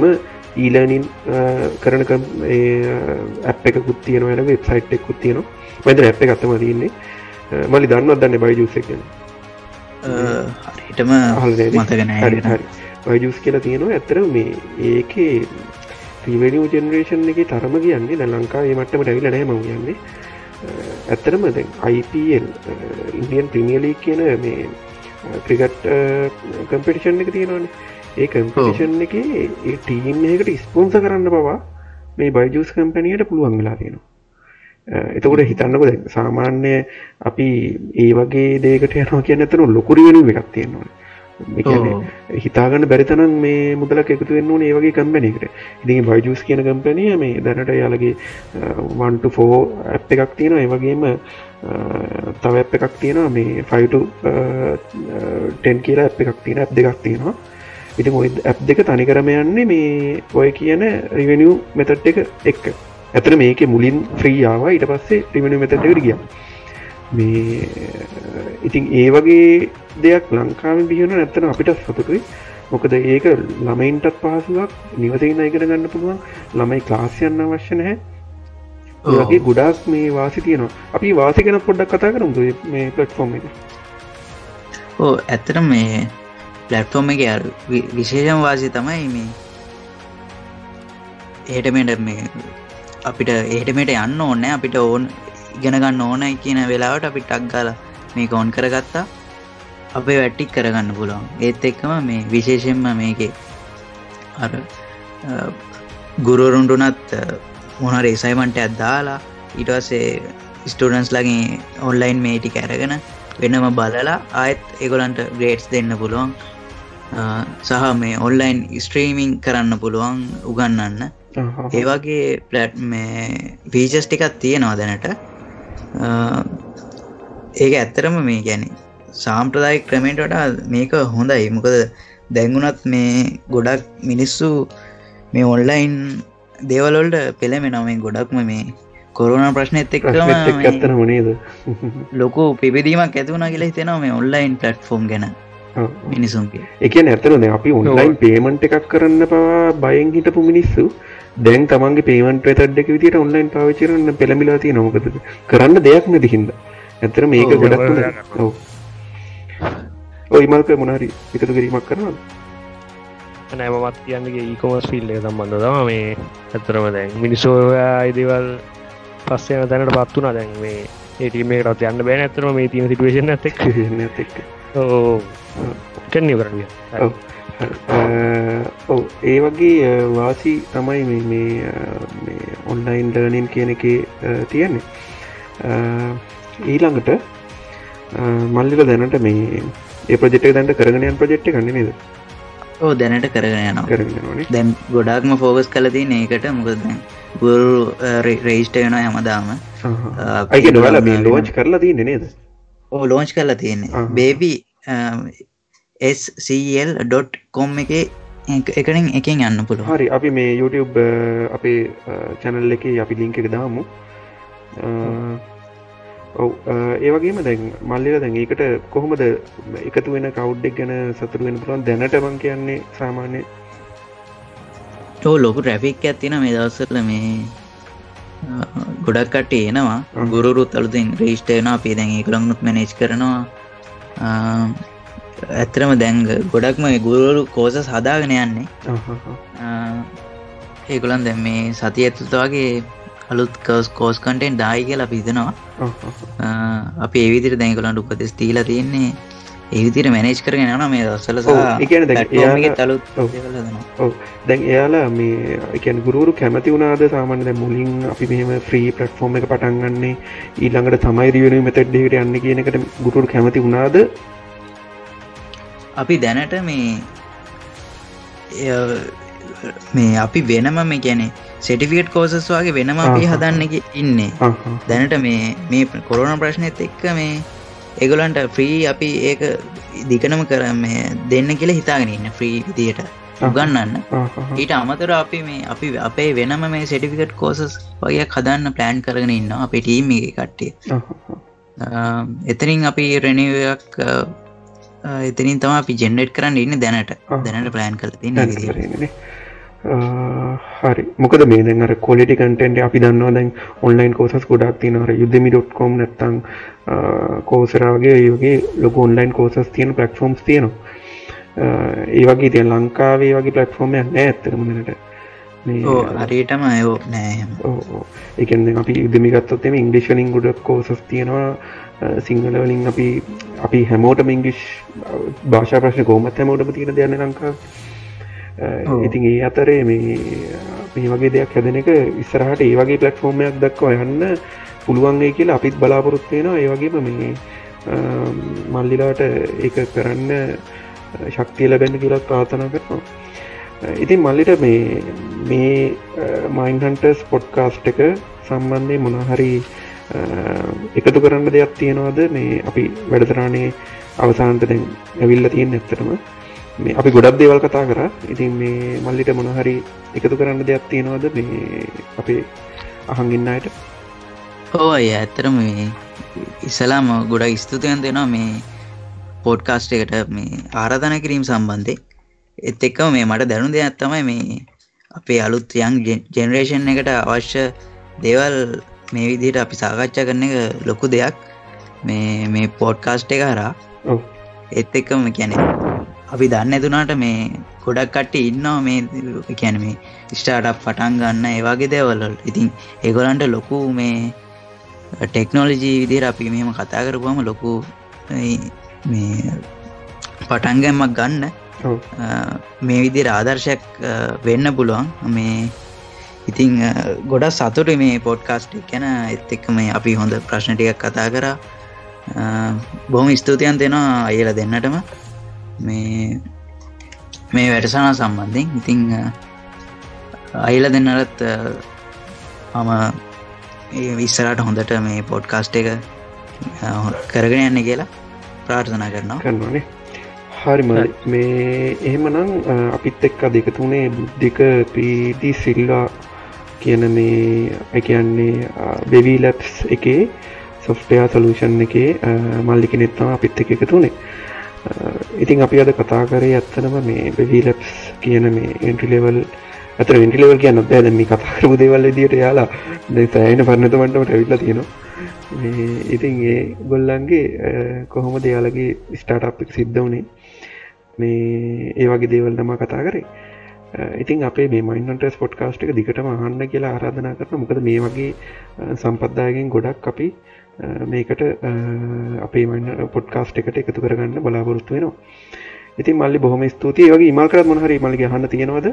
ඊලර්නින් කරන ඇප් එකකුත් තියෙනවා යාලගේ වෙබ්සයිට් එකකුත් තියෙනවා මම හිතන්නේ ඇප් එක අතම තියෙන්නේ මල්ලි දන්නවද දන්නේ බයිජූස් එක ගැන හරියටම මතක නැහැ හරි බයිජූස් කියලා තියෙනවා ඇත්තටම මේ ඒකේ රිවෙනියු ජෙනරේෂන් එකේ තරම කියන්නේ දැන් ලංකාවේ මේ මට්ටමට ඇවිල්ලා නැහැ මම කියන්නේ ඇත්තටම දැන් IPL ඉන්දියන් ප්‍රීමියර් ලීග් කියන මේ ක්‍රිකට් කම්පිටිෂන් එක තියෙනවානේ ඒ කම්පිටිෂන් එකේ ඒ ටීම් එකකට ස්පොන්සර් කරන්න පවා මේ බයිජූස් කම්පැනියට පුළුවන් වෙලා තියෙනවා එතකොට හිතන්නකො දැන් සාමාන්‍ය අපි ඒ වගේ දෙයකට යනවා කියන්නේ අතන ලොකු රිවෙනියු එකක් තියෙනවා මේ කියන්නේ හිතාගන්න බැරි තරම් මේ මුදලක් එකතු වෙන්න ඕනේ ඒ වගේ කම්පැනියකට. ඉතින් බයිජූස් කියන කම්පැනිය මේ දැනට යාලගේ 1 to 4 ඇප් එකක් තියෙනවා. ඒ වගේම තව ඇප් එකක් තියෙනවා මේ 5 to 10 කියලා ඇප් එකක් තියෙනවා. ඇප් දෙකක් තියෙනවා. ඉතින් ওই ඇප් දෙක තනිකරම යන්නේ මේ ඔය කියන රිවෙනියු මෙතඩ් එක එක්ක. ඇත්තට මේකේ මුලින් ෆ්‍රී ආවා ඊට පස්සේ රිවෙනියු මෙතඩ් එකට ගියා. මේ ඉතින් ඒ වගේ දෙයක් ලංකාවෙන් බිහිවෙන නැත්තම් අපිට සතුටුයි මොකද ඒක ළමයින්ටත් පහසුවක් නිවසේ ඉඳන් ඉගෙන ගන්න පුළුවන් ළමයි ක්ලාස් යන්න අවශ්‍ය නැහැ ඒ වගේ ගොඩාක් මේ වාසි තියෙනවා අපි වාසි ගැන පොඩ්ඩක් කතා කරමුද මේ ප්ලැට්ෆෝම් එක ඔව් ඇත්තටම මේ ප්ලැට්ෆෝම් එකේ විශේෂම වාසිය තමයි මේ එහෙට මෙහෙට මේ අපිට එහෙට මෙහෙට යන්න ඕනේ අපිට ඕන ඉගෙන ගන්න ඕනයි කියන වෙලාවට අපි ටක් ගාලා මේක ඔන් කරගත්තා අපේ වැටික් කරගන්න පුළුවන් ඒත් එක්කම මේ විශේෂයෙන්ම මේකේ අර ගුරුවරුන්ටුනත් මොන හරි අසයින්මන්ට් එකක් දාලා ඊට පස්සේ ස්ටුඩන්ට්ස් ලගෙන් ඔන්ලයින් මේ ටික අරගෙන වෙනම බලලා ආයෙත් ඒගොල්ලන්ට ග්‍රේඩ්ස් දෙන්න පුළුවන් සහ මේ ඔන්ලයින් ස්ට්‍රීමින් කරන්න පුළුවන් උගන්වන්න ඒ වගේ මේ ෆීචර්ස් ටිකක් තියෙනවා දැනට ඒක ඇත්තරම මේ කියන්නේ සාම්ප්‍රදායික ක්‍රමයට වඩා මේක හොඳයි මොකද දැන්ුණත් මේ ගොඩක් මිනිස්සු මේ ඔන්ලයින් දේවල් වලට පෙළඹෙනවා මේ ගොඩක්ම මේ කොරෝනා ප්‍රශ්නෙත් එක්කම නේද ලොකු පිබිදීමක් ඇති වුණා කියලා හිතෙනවා මේ ඔන්ලයින් ප්ලැට්ෆෝම් ගැන මිනිසුන්ගේ ඒ කියන්නේ ඇත්තටම දැන් අපි ඔන්ලයින් පේමන්ට් එකක් කරන්න පවා බයෙන් හිටපු මිනිස්සු දැන් තමන්ගේ පේමන්ට් මෙතඩ් එක විදියට ඔන්ලයින් පාවිච්චි කරන්න පෙළඹිලා තියෙනවා මොකද කරන්න දෙයක් නැති හින්දා ඇත්තට මේක ගොඩක් හොඳයි ඔව් ඔය ඉමල්ක මොන හරි එකතු කිරීමක් කරනවද නෑ මමත් කියන්නේ ඊ-කොමර්ස් ෆීල්ඩ් එක සම්බන්ධව තමයි මේ ඇත්තටම දැන් මිනිස්සු ඔය දේවල් පස්සේ යන තැනට පත් වුණා දැන් මේ ඒ ටීම් එකකට යන්න බෑනේ ඇත්තටම මේ තියෙන සිටුේෂන් එකත් එක්ක ඔව් කන්නේ කරන්නේ ඔව් ඔව් ඒ වගේ වාසි තමයි මේ ඔන්ලයින් ලර්නින් කියන එකේ තියෙන්නේ ඊළඟට මල්ලිල දැනට මේ ඒ ප්‍රොජෙක්ට් එක දැනට කරගෙන යන ප්‍රොජෙක්ට් එකක් නේද? ඔව් දැනට කරගෙන යනවා. දැන් ගොඩාක්ම ફોකස් කරලා තියෙන්නේ ඒකට මොකද දැන් ගුරු රෙජිස්ටර් වෙනවා හැමදාම. ඒක ඔයාලා මේ ලොන්ච් කරලා තියෙන්නේ නේද? ඔව් ලොන්ච් කරලා තියෙන්නේ. baby scl.com එකේ එකෙන් යන්න පුළුවන්. හරි අපි මේ YouTube අපේ channel එකේ අපි link එක දාමු. ඔව් ඒ වගේම දැන් මල්ලිලා දැන් ඒකට කොහොමද එකතු වෙන කවුඩ් එක ගැන සතුටු වෙන්න පුළුවන් දැනට මං කියන්නේ සාමාන්‍ය ඔව් ලොකු ට්‍රැෆික් එකක් තියෙනවා මේ දවස්වල මේ ගොඩක් කට්ටිය එනවා ගුරුරුත් අලුතෙන් රෙජිස්ටර් වෙනවා අපි දැන් ඒගොල්ලන්නුත් මැනේජ් කරනවා ඇත්තටම දැන් ගොඩක්ම ගුරුවරු කෝසස් හදාගෙන යන්නේ ඒගොල්ලන් දැන් මේ සතිය ඇතුළත වගේ අලුත් කෝස් කන්ටෙන්ට් දායි කියලා අපි හිතනවා. අපි ඒ විදිහට දැන් ඒගොල්ලන්ට උපදෙස් දීලා තියෙන්නේ. ඒ විදිහට මැනේජ් කරගෙන යනවා මේ දවස්වල සහ ඒ කියන්නේ දැන් එයාලා අලුත් දේවල් හදනවා. ඔව් දැන් එයාලා මේ ඒ කියන්නේ ගුරුවරු කැමති වුණාද සාමාන්‍ය දැන් මුලින් අපි මෙහෙම ෆ්‍රී ප්ලැට්ෆෝම් එක පටන් ගන්නනේ ඊළඟට තමයි රිවෙනියු මෙතඩ් එකට යන්නේ කියන එකට ගුරුවරු කැමති වුණාද? අපි දැනට මේ අපි වෙනම මේ කියන්නේ සර්ටිෆිකේට් කෝසස් වගේ වෙනම අපි හදන්න ඉන්නේ. දැනට මේ කොරෝනා ප්‍රශ්නෙත් එක්ක මේ ඒගොල්ලන්ට ෆ්‍රී අපි ඒක දිගටම මේ දෙන්න කියලා හිතාගෙන ඉන්න ෆ්‍රී විදියට උගන්වන්න. ඊට අමතරව අපි අපේ වෙනම මේ සර්ටිෆිකේට් කෝසස් වගේක් හදන්න ප්ලෑන් කරගෙන ඉන්නවා අපේ ටීම් එකේ කට්ටිය. එතනින් අපි රිනිව් එකක් එතනින් තමයි අපි ජෙනරේට් කරන්න ඉන්නේ දැනට. දැනට ප්ලෑන් කරලා තියෙන්නේ. හරි මොකද මේ දැන් අර quality content අපි දන්නවා දැන් online courses ගොඩක් තියෙනවා අර udemy.com නැත්තම් coursera වගේ ඒ වගේ ලොකු online courses තියෙන platforms තියෙනවා ඒ වගේ දැන් ලංකාවේ වගේ platform එකක් නැහැ ඇත්තටම දැනට මේ හරියටම ඒව නෑ ඔව් ඒ කියන්නේ අපි udemy ගත්තොත් එමේ english වලින් ගොඩක් courses තියෙනවා සිංහල වලින් අපි හැමෝටම ඉංග්‍රීසි භාෂා ප්‍රශ්න කොහොමද හැමෝටම තියෙන දෙයක් නේ ලංකාවේ ඉතින් ඒ අතරේ මේ වගේ දෙයක් හැදෙන එක ඉස්සරහට ඒ වගේ ප්ලැට්ෆෝම් එකක් දක්වා යන්න පුළුවන් වෙයි කියලා අපිත් බලාපොරොත්තු වෙනවා ඒ වගේම මේ මල්ලිලාට ඒක කරන්න ශක්තිය ලැබෙන්න කියලා ප්‍රාර්ථනා කරනවා ඉතින් මල්ලිට මේ මයින්ඩ් හන්ටර්ස් පොඩ්කාස්ට් එක සම්බන්ධයෙන් මොනවා හරි එකතු කරන්න දෙයක් තියෙනවද මේ අපි වැඩසටහනේ අවසානට දැන් ඇවිල්ලා තියෙන ඇත්තටම මේ අපි ගොඩක් දේවල් කතා කරා ඉතින් මේ මල්ලිට මොන හරි එකතු කරන්න දෙයක් තියෙනවද මේ අපේ අහන් ඉන්න අයට ඔව් අයියා ඇත්තටම මේ ඉස්සලාම ගොඩක් ස්තුතියන් දෙනවා මේ පොඩ්කාස්ට් එකට මේ ආරාධනා කිරීම සම්බන්ධයෙන් ඒත් එක්කම මේ මට දැනුණ දෙයක් තමයි මේ අපේ අලුත් යං ජෙනරේෂන් එකට අවශ්‍ය දේවල් මේ විදිහට අපි සාකච්ඡා කරන එක ලොකු දෙයක් මේ පොඩ්කාස්ට් එක හරහා ඔව් ඒත් එක්කම කියන්නේ අපි දන්නේ නැතුණාට මේ ගොඩක් කට්ටිය ඉන්නවා මේ කියන්නේ මේ ස්ටාර්ට්අප් පටන් ගන්න ඒ වගේ දේවල් වල. ඉතින් ඒගොල්ලන්ට ලොකු මේ ටෙක්නොලොජි විදිහට අපි මෙහෙම කතා කරපුවම ලොකු මේ පටන් ගන්නක් ගන්න මේ විදිහට ආදර්ශයක් වෙන්න පුළුවන්. මේ ඉතින් ගොඩක් සතුටුයි මේ පොඩ්කාස්ට් එක ගැන. ඒත් එක්ක මේ අපි හොඳ ප්‍රශ්න ටිකක් කතා කරා. බොහොම ස්තුතියන් දෙනවා අයියලා දෙන්නටම. මේ වැඩසටහන සම්බන්ධයෙන් ඉතින් අයියලා දෙන්නටත් මම ඉස්සරහට හොඳට මේ පොඩ්කාස්ට් එක කරගෙන යන්න කියලා ප්‍රාර්ථනා කරනවා. හරි මේ එහෙමනම් අපිත් එක්ක අද එකතු වුණේ බුද්ධික ප්‍රීති සිල්වා කියන මේ ඒ කියන්නේ බෙවි ලැබ්ස් එකේ software solution එකේ මල්ලි කෙනෙක් තමයි අපිත් එක්ක එකතු වුණේ. ඉතින් අපි අද කතා කරේ ඇත්තනම මේ බෙවි ලැබ්ස් කියන මේ entry level අතර entry level කියන්නත් බෑ දැන් මේ කතා කරපු දේවල් විදියට එයාලා දැන් සෑහෙන පරිණත මට්ටමට ඇවිල්ලා තියෙනවා. මේ ඉතින් ඒ ගොල්ලන්ගේ කොහොමද එයාලගේ ස්ටාර්ට්අප් එක සිද්ධ වුණේ මේ ඒ වගේ දේවල් තමයි කතා කරේ. ඉතින් අපේ මේ මයින්ඩ් හන්ටර්ස් පොඩ්කාස්ට් එක දිගටම අහන්න කියලා ආරාධනා කරනවා. මොකද මේ වගේ සම්පත්දායකෙන් ගොඩක් අපි මේකට අපේ මයින්ඩ් පොඩ්කාස්ට් එකට එකතු කරගන්න බලාපොරොත්තු වෙනවා. ඉතින් මල්ලි බොහොම ස්තුතියි. ඒ වගේ ඉමල් කරත් මොන හරි මල්ලිගේ අහන්න තියෙනවද?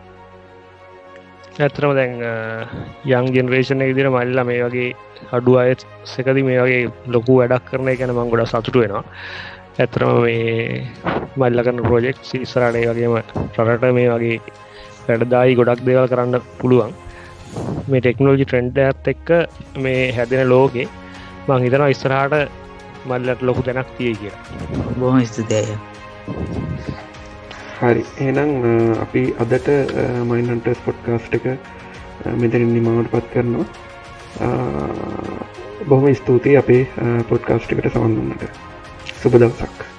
ඇත්තටම දැන් යං ජෙනරේෂන් එක විදිහට මල්ලිලා මේ වගේ අඩු අයසකදී මේ වගේ ලොකු වැඩක් කරන එක ගැන මම ගොඩක් සතුටු වෙනවා. ඇත්තටම මේ මල්ලිලා කරන ප්‍රොජෙක්ට්ස් ඉස්සරහට ඒ වගේම රටට මේ වගේ වැඩදායි ගොඩක් දේවල් කරන්න පුළුවන්. මේ ටෙක්නොලොජි ට්‍රෙන්ඩ් එකත් එක්ක මේ හැදෙන ලෝකේ මම හිතනවා ඉස්සරහට මල්ලිලාට ලොකු දැනක් තියෙයි කියලා. බොහොම ස්තුතියි. හරි එහෙනම් අපි අදට මයින්ඩ් හන්ටර්ස් පොඩ්කාස්ට් එක මෙතනින් නිමවට පත් කරනවා. බොහොම ස්තුතියි අපේ පොඩ්කාස්ට් එකට සවන් දුන්නට. සුබ දවසක්.